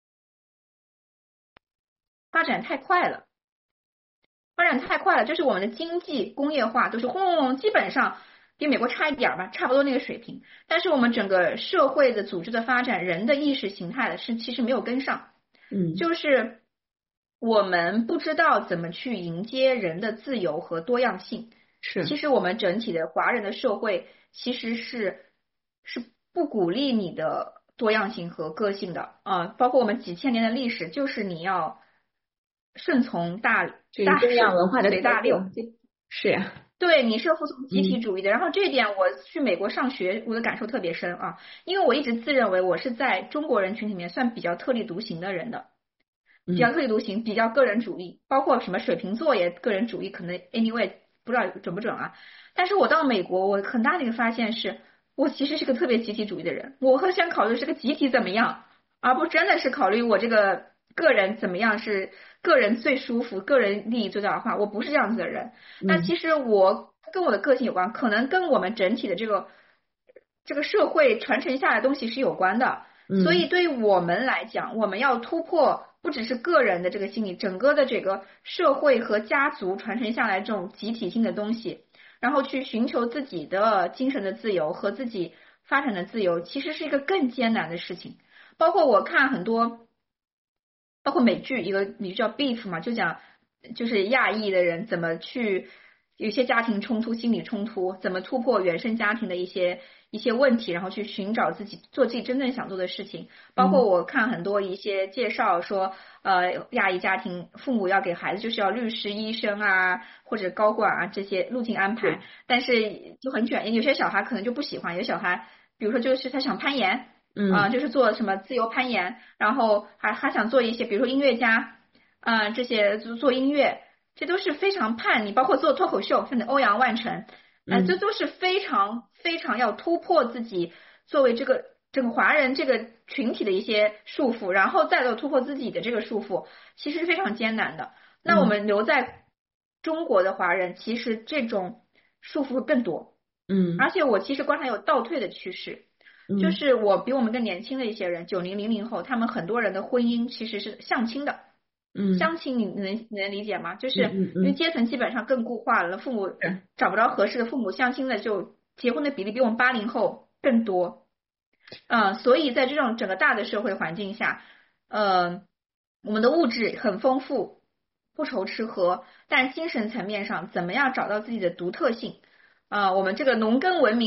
[SPEAKER 2] 发展太快了，发展太快了，就是我们的经济工业化都是轰隆隆，基本上。比美国差一点吧，差不多那个水平。但是我们整个社会的组织的发展，人的意识形态的是其实没有跟上。
[SPEAKER 1] 嗯，
[SPEAKER 2] 就是我们不知道怎么去迎接人的自由和多样性。
[SPEAKER 1] 是，
[SPEAKER 2] 其实我们整体的华人的社会其实是是不鼓励你的多样性和个性的啊，包括我们几千年的历史，就是你要顺从大大
[SPEAKER 1] 中亚文化的
[SPEAKER 2] 随大流。
[SPEAKER 1] 是呀。
[SPEAKER 2] 对，你是服从集体主义的，然后这一点我去美国上学，我的感受特别深啊，因为我一直自认为我是在中国人群里面算比较特立独行的人的，比较特立独行，比较个人主义，包括什么水瓶座也个人主义，可能 anyway 不知道准不准啊。但是我到美国，我很大的一个发现是，我其实是个特别集体主义的人，我很想考虑这个集体怎么样，而不真的是考虑我这个个人怎么样是。个人最舒服，个人利益最大化，我不是这样子的人。那其实我跟我的个性有关，可能跟我们整体的这个这个社会传承下来的东西是有关的。所以对于我们来讲，我们要突破不只是个人的这个心理，整个的这个社会和家族传承下来这种集体性的东西，然后去寻求自己的精神的自由和自己发展的自由，其实是一个更艰难的事情。包括我看很多。包括美剧，一个美剧叫 Beef 嘛，就讲就是亚裔的人怎么去有些家庭冲突、心理冲突，怎么突破原生家庭的一些一些问题，然后去寻找自己做自己真正想做的事情。包括我看很多一些介绍说，呃，亚裔家庭父母要给孩子就是要律师、医生啊，或者高管啊这些路径安排，但是就很卷，有些小孩可能就不喜欢，有些小孩比如说就是他想攀岩。
[SPEAKER 1] 嗯
[SPEAKER 2] 啊、呃，就是做什么自由攀岩，然后还还想做一些，比如说音乐家，啊、呃，这些做做音乐，这都是非常叛逆，包括做脱口秀，甚至欧阳万成，呃，这都是非常非常要突破自己作为这个这个华人这个群体的一些束缚，然后再到突破自己的这个束缚，其实是非常艰难的。那我们留在中国的华人，其实这种束缚更多，
[SPEAKER 1] 嗯，
[SPEAKER 2] 而且我其实观察有倒退的趋势。就是我比我们更年轻的一些人，九零零零后，他们很多人的婚姻其实是相亲的，
[SPEAKER 1] 嗯，
[SPEAKER 2] 相亲你能能理解吗？就是因为阶层基本上更固化了，父母找不着合适的父母，相亲的就结婚的比例比我们八零后更多，啊、呃，所以在这种整个大的社会环境下，呃，我们的物质很丰富，不愁吃喝，但精神层面上怎么样找到自己的独特性啊、呃？我们这个农耕文明。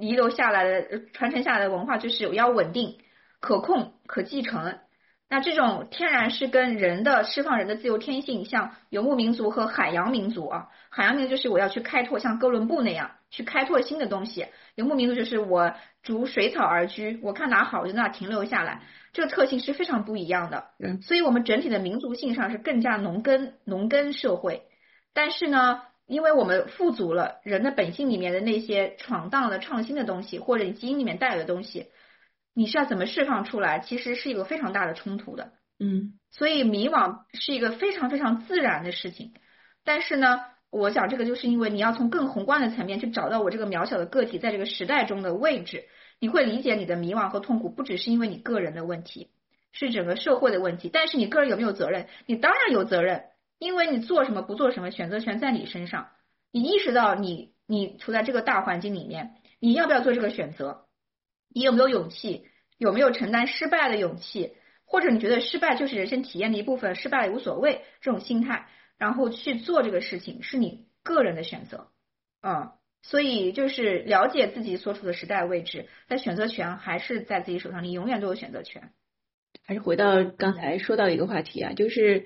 [SPEAKER 2] 遗留下来的、传承下来的文化就是要稳定、可控、可继承。那这种天然是跟人的释放人的自由天性，像游牧民族和海洋民族啊，海洋民族就是我要去开拓，像哥伦布那样去开拓新的东西；游牧民族就是我逐水草而居，我看哪好我就那停留下来。这个特性是非常不一样的。
[SPEAKER 1] 嗯，
[SPEAKER 2] 所以我们整体的民族性上是更加农耕农耕社会，但是呢，因为我们富足了人的本性里面的那些闯荡的创新的东西，或者你基因里面带有的东西。你是要怎么释放出来，其实是一个非常大的冲突的。
[SPEAKER 1] 嗯，
[SPEAKER 2] 所以迷惘是一个非常非常自然的事情。但是呢，我想这个就是因为你要从更宏观的层面去找到我这个渺小的个体在这个时代中的位置，你会理解你的迷惘和痛苦不只是因为你个人的问题，是整个社会的问题。但是你个人有没有责任？你当然有责任，因为你做什么不做什么，选择权在你身上。你意识到你你处在这个大环境里面，你要不要做这个选择？你有没有勇气？有没有承担失败的勇气？或者你觉得失败就是人生体验的一部分，失败也无所谓，这种心态，然后去做这个事情，是你个人的选择。嗯，所以就是了解自己所处的时代位置，但选择权还是在自己手上，你永远都有选择权。
[SPEAKER 1] 还是回到刚才说到一个话题啊，就是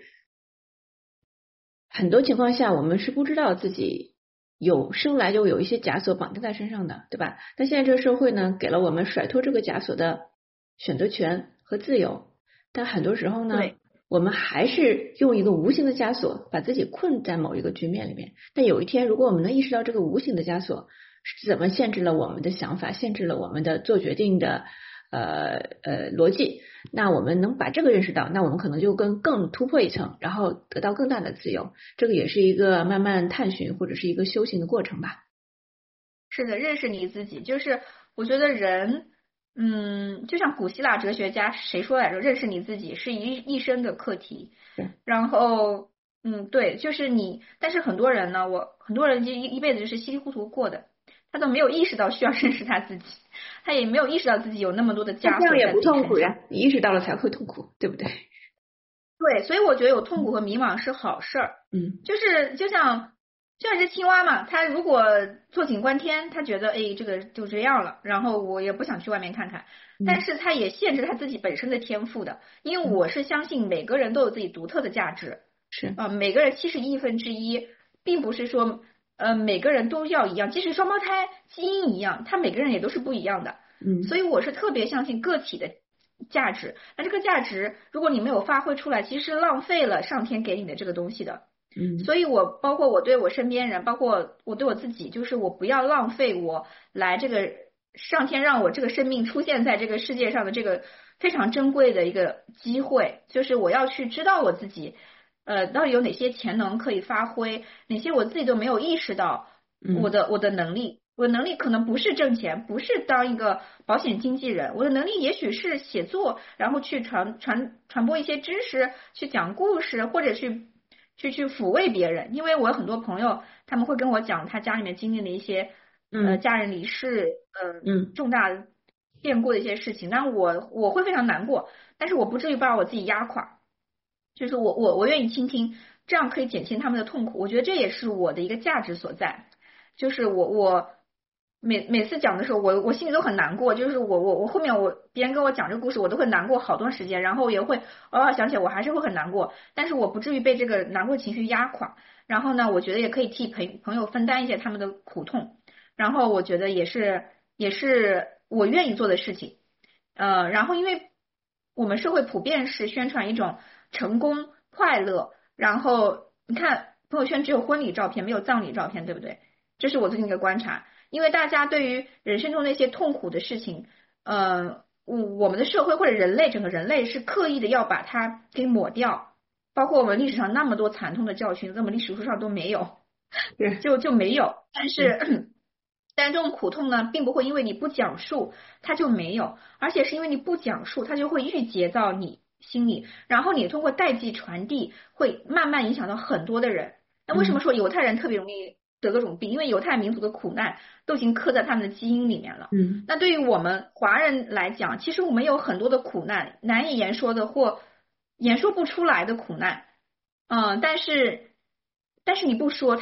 [SPEAKER 1] 很多情况下我们是不知道自己有生来就有一些枷锁绑定在身上的，对吧？但现在这个社会呢，给了我们甩脱这个枷锁的选择权和自由，但很多时候呢，我们还是用一个无形的枷锁把自己困在某一个局面里面。但有一天，如果我们能意识到这个无形的枷锁是怎么限制了我们的想法，限制了我们的做决定的呃呃逻辑，那我们能把这个认识到，那我们可能就更更突破一层，然后得到更大的自由。这个也是一个慢慢探寻或者是一个修行的过程吧。
[SPEAKER 2] 是的，认识你自己，就是我觉得人，嗯，就像古希腊哲学家谁说来着，认识你自己是一一生的课题。然后，嗯，对，就是你，但是很多人呢，我很多人就一一辈子就是稀里糊涂过的，他都没有意识到需要认识他自己，他也没有意识到自己有那么多的枷锁。
[SPEAKER 1] 这样也不痛苦呀，你意识到了才会痛苦，对不对？
[SPEAKER 2] 对，所以我觉得有痛苦和迷茫是好事儿。
[SPEAKER 1] 嗯，
[SPEAKER 2] 就是就像就像一只青蛙嘛，它如果坐井观天，它觉得哎这个就这样了，然后我也不想去外面看看，但是它也限制它自己本身的天赋的，因为我是相信每个人都有自己独特的价值。
[SPEAKER 1] 是
[SPEAKER 2] 啊、呃，每个人七十亿分之一，并不是说呃每个人都要一样，即使双胞胎基因一样，他每个人也都是不一样的。
[SPEAKER 1] 嗯，
[SPEAKER 2] 所以我是特别相信个体的价值。那这个价值，如果你没有发挥出来，其实是浪费了上天给你的这个东西的。
[SPEAKER 1] 嗯，
[SPEAKER 2] 所以我包括我对我身边人，包括我对我自己，就是我不要浪费我来这个上天让我这个生命出现在这个世界上的这个非常珍贵的一个机会，就是我要去知道我自己呃到底有哪些潜能可以发挥，哪些我自己都没有意识到我的、嗯、我的能力。我的能力可能不是挣钱，不是当一个保险经纪人，我的能力也许是写作，然后去传传传播一些知识，去讲故事，或者去去去抚慰别人。因为我有很多朋友，他们会跟我讲他家里面经历的一些呃家人离世呃
[SPEAKER 1] 嗯
[SPEAKER 2] 重大变故的一些事情，但我我会非常难过，但是我不至于把我自己压垮，就是我我我愿意倾听，这样可以减轻他们的痛苦。我觉得这也是我的一个价值所在，就是我我。每每次讲的时候，我我心里都很难过，就是我我我后面我别人跟我讲这个故事，我都会难过好多时间，然后也会偶尔想起来，我还是会很难过，但是我不至于被这个难过情绪压垮。然后呢，我觉得也可以替朋朋友分担一些他们的苦痛，然后我觉得也是也是我愿意做的事情。呃，然后因为我们社会普遍是宣传一种成功快乐，然后你看朋友圈只有婚礼照片，没有葬礼照片，对不对？这是我最近的观察。因为大家对于人生中那些痛苦的事情，呃，我们的社会或者人类整个人类是刻意的要把它给抹掉，包括我们历史上那么多惨痛的教训，在我们历史书上都没有，就就没有。但是，但这种苦痛呢，并不会因为你不讲述它就没有，而且是因为你不讲述，它就会郁结到你心里，然后你通过代际传递，会慢慢影响到很多的人。那为什么说犹太人特别容易得各种病？因为犹太民族的苦难都已经刻在他们的基因里面了。
[SPEAKER 1] 嗯，
[SPEAKER 2] 那对于我们华人来讲，其实我们有很多的苦难，难以言说的或言说不出来的苦难。嗯，但是但是你不说，它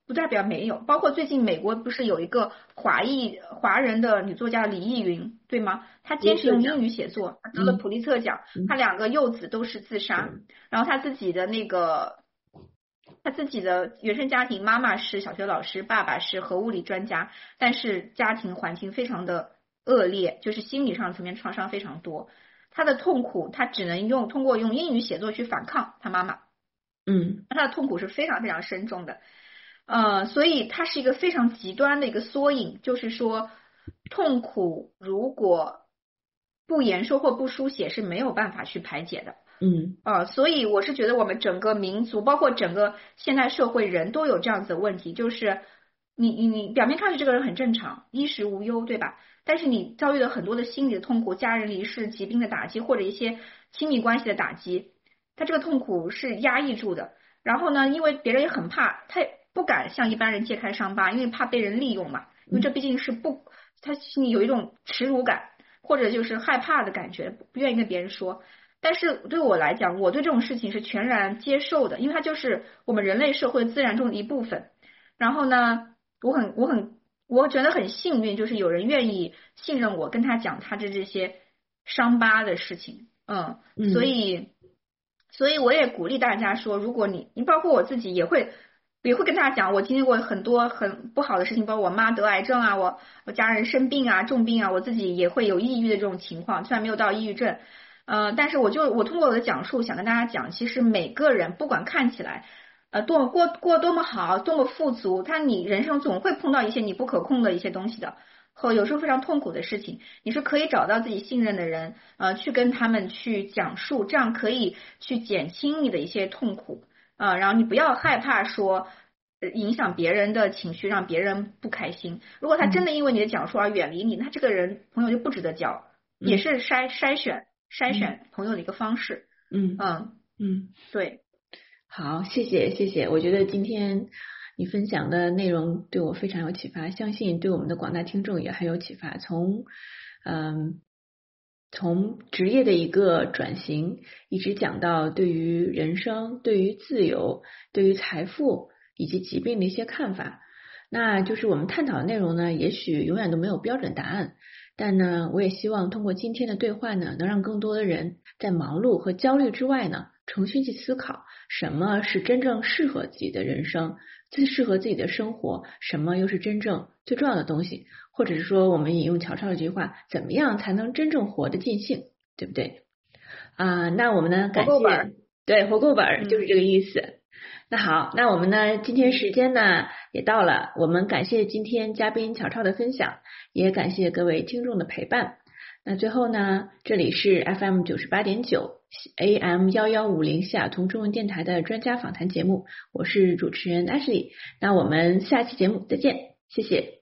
[SPEAKER 2] 不代表没有，包括最近美国不是有一个华裔华人的女作家李逸云，对吗？她坚持用英语写作，得了普利策奖，她两个幼子都是自杀，然后她自己的那个她自己的原生家庭，妈妈是小学老师，爸爸是核物理专家，但是家庭环境非常的恶劣，就是心理上层面创伤非常多，她的痛苦她只能用通过用英语写作去反抗她妈妈，
[SPEAKER 1] 嗯，
[SPEAKER 2] 她的痛苦是非常非常深重的。呃，所以它是一个非常极端的一个缩影，就是说痛苦如果不言说或不书写是没有办法去排解的。
[SPEAKER 1] 嗯，
[SPEAKER 2] 呃，所以我是觉得我们整个民族，包括整个现代社会人都有这样子的问题，就是你你你表面看去这个人很正常，衣食无忧，对吧？但是你遭遇了很多的心理的痛苦，家人离世、疾病的打击，或者一些亲密关系的打击，他这个痛苦是压抑住的。然后呢，因为别人也很怕，他也不敢向一般人揭开伤疤，因为怕被人利用嘛，因为这毕竟是不，他心里有一种耻辱感，或者就是害怕的感觉，不愿意跟别人说。但是对我来讲，我对这种事情是全然接受的，因为它就是我们人类社会自然中的一部分。然后呢，我很我很我觉得很幸运，就是有人愿意信任我，跟他讲他的这些伤疤的事情，嗯，
[SPEAKER 1] 嗯
[SPEAKER 2] 所以所以我也鼓励大家说，如果你你包括我自己也会也会跟大家讲，我经历过很多很不好的事情，包括我妈得癌症啊，我我家人生病啊，重病啊，我自己也会有抑郁的这种情况，虽然没有到抑郁症。呃，但是我就我通过我的讲述想跟大家讲，其实每个人不管看起来呃多么过过多么好，多么富足，但你人生总会碰到一些你不可控的一些东西的，和有时候非常痛苦的事情，你是可以找到自己信任的人，呃，去跟他们去讲述，这样可以去减轻你的一些痛苦啊、呃，然后你不要害怕说影响别人的情绪，让别人不开心。如果他真的因为你的讲述而远离你，那这个人朋友就不值得交，也是筛筛选。筛选朋友的一个方式。
[SPEAKER 1] 嗯
[SPEAKER 2] 嗯
[SPEAKER 1] 嗯，
[SPEAKER 2] 对，
[SPEAKER 1] 好，谢谢谢谢，我觉得今天你分享的内容对我非常有启发，相信对我们的广大听众也很有启发。从嗯从职业的一个转型，一直讲到对于人生、对于自由、对于财富以及疾病的一些看法。那就是我们探讨的内容呢，也许永远都没有标准答案。但呢，我也希望通过今天的对话呢，能让更多的人在忙碌和焦虑之外呢，重新去思考什么是真正适合自己的人生，最适合自己的生活，什么又是真正最重要的东西，或者是说我们引用乔超的一句话，怎么样才能真正活得尽兴，对不对？啊、呃，那我们呢，感谢，对，活够本就是这个意思。嗯，那好，那我们呢，今天时间呢也到了，我们感谢今天嘉宾乔超的分享，也感谢各位听众的陪伴。那最后呢，这里是 F M 九十八点九 A M 一一五零西雅图中文电台的专家访谈节目，我是主持人 Ashley， 那我们下期节目再见，谢谢。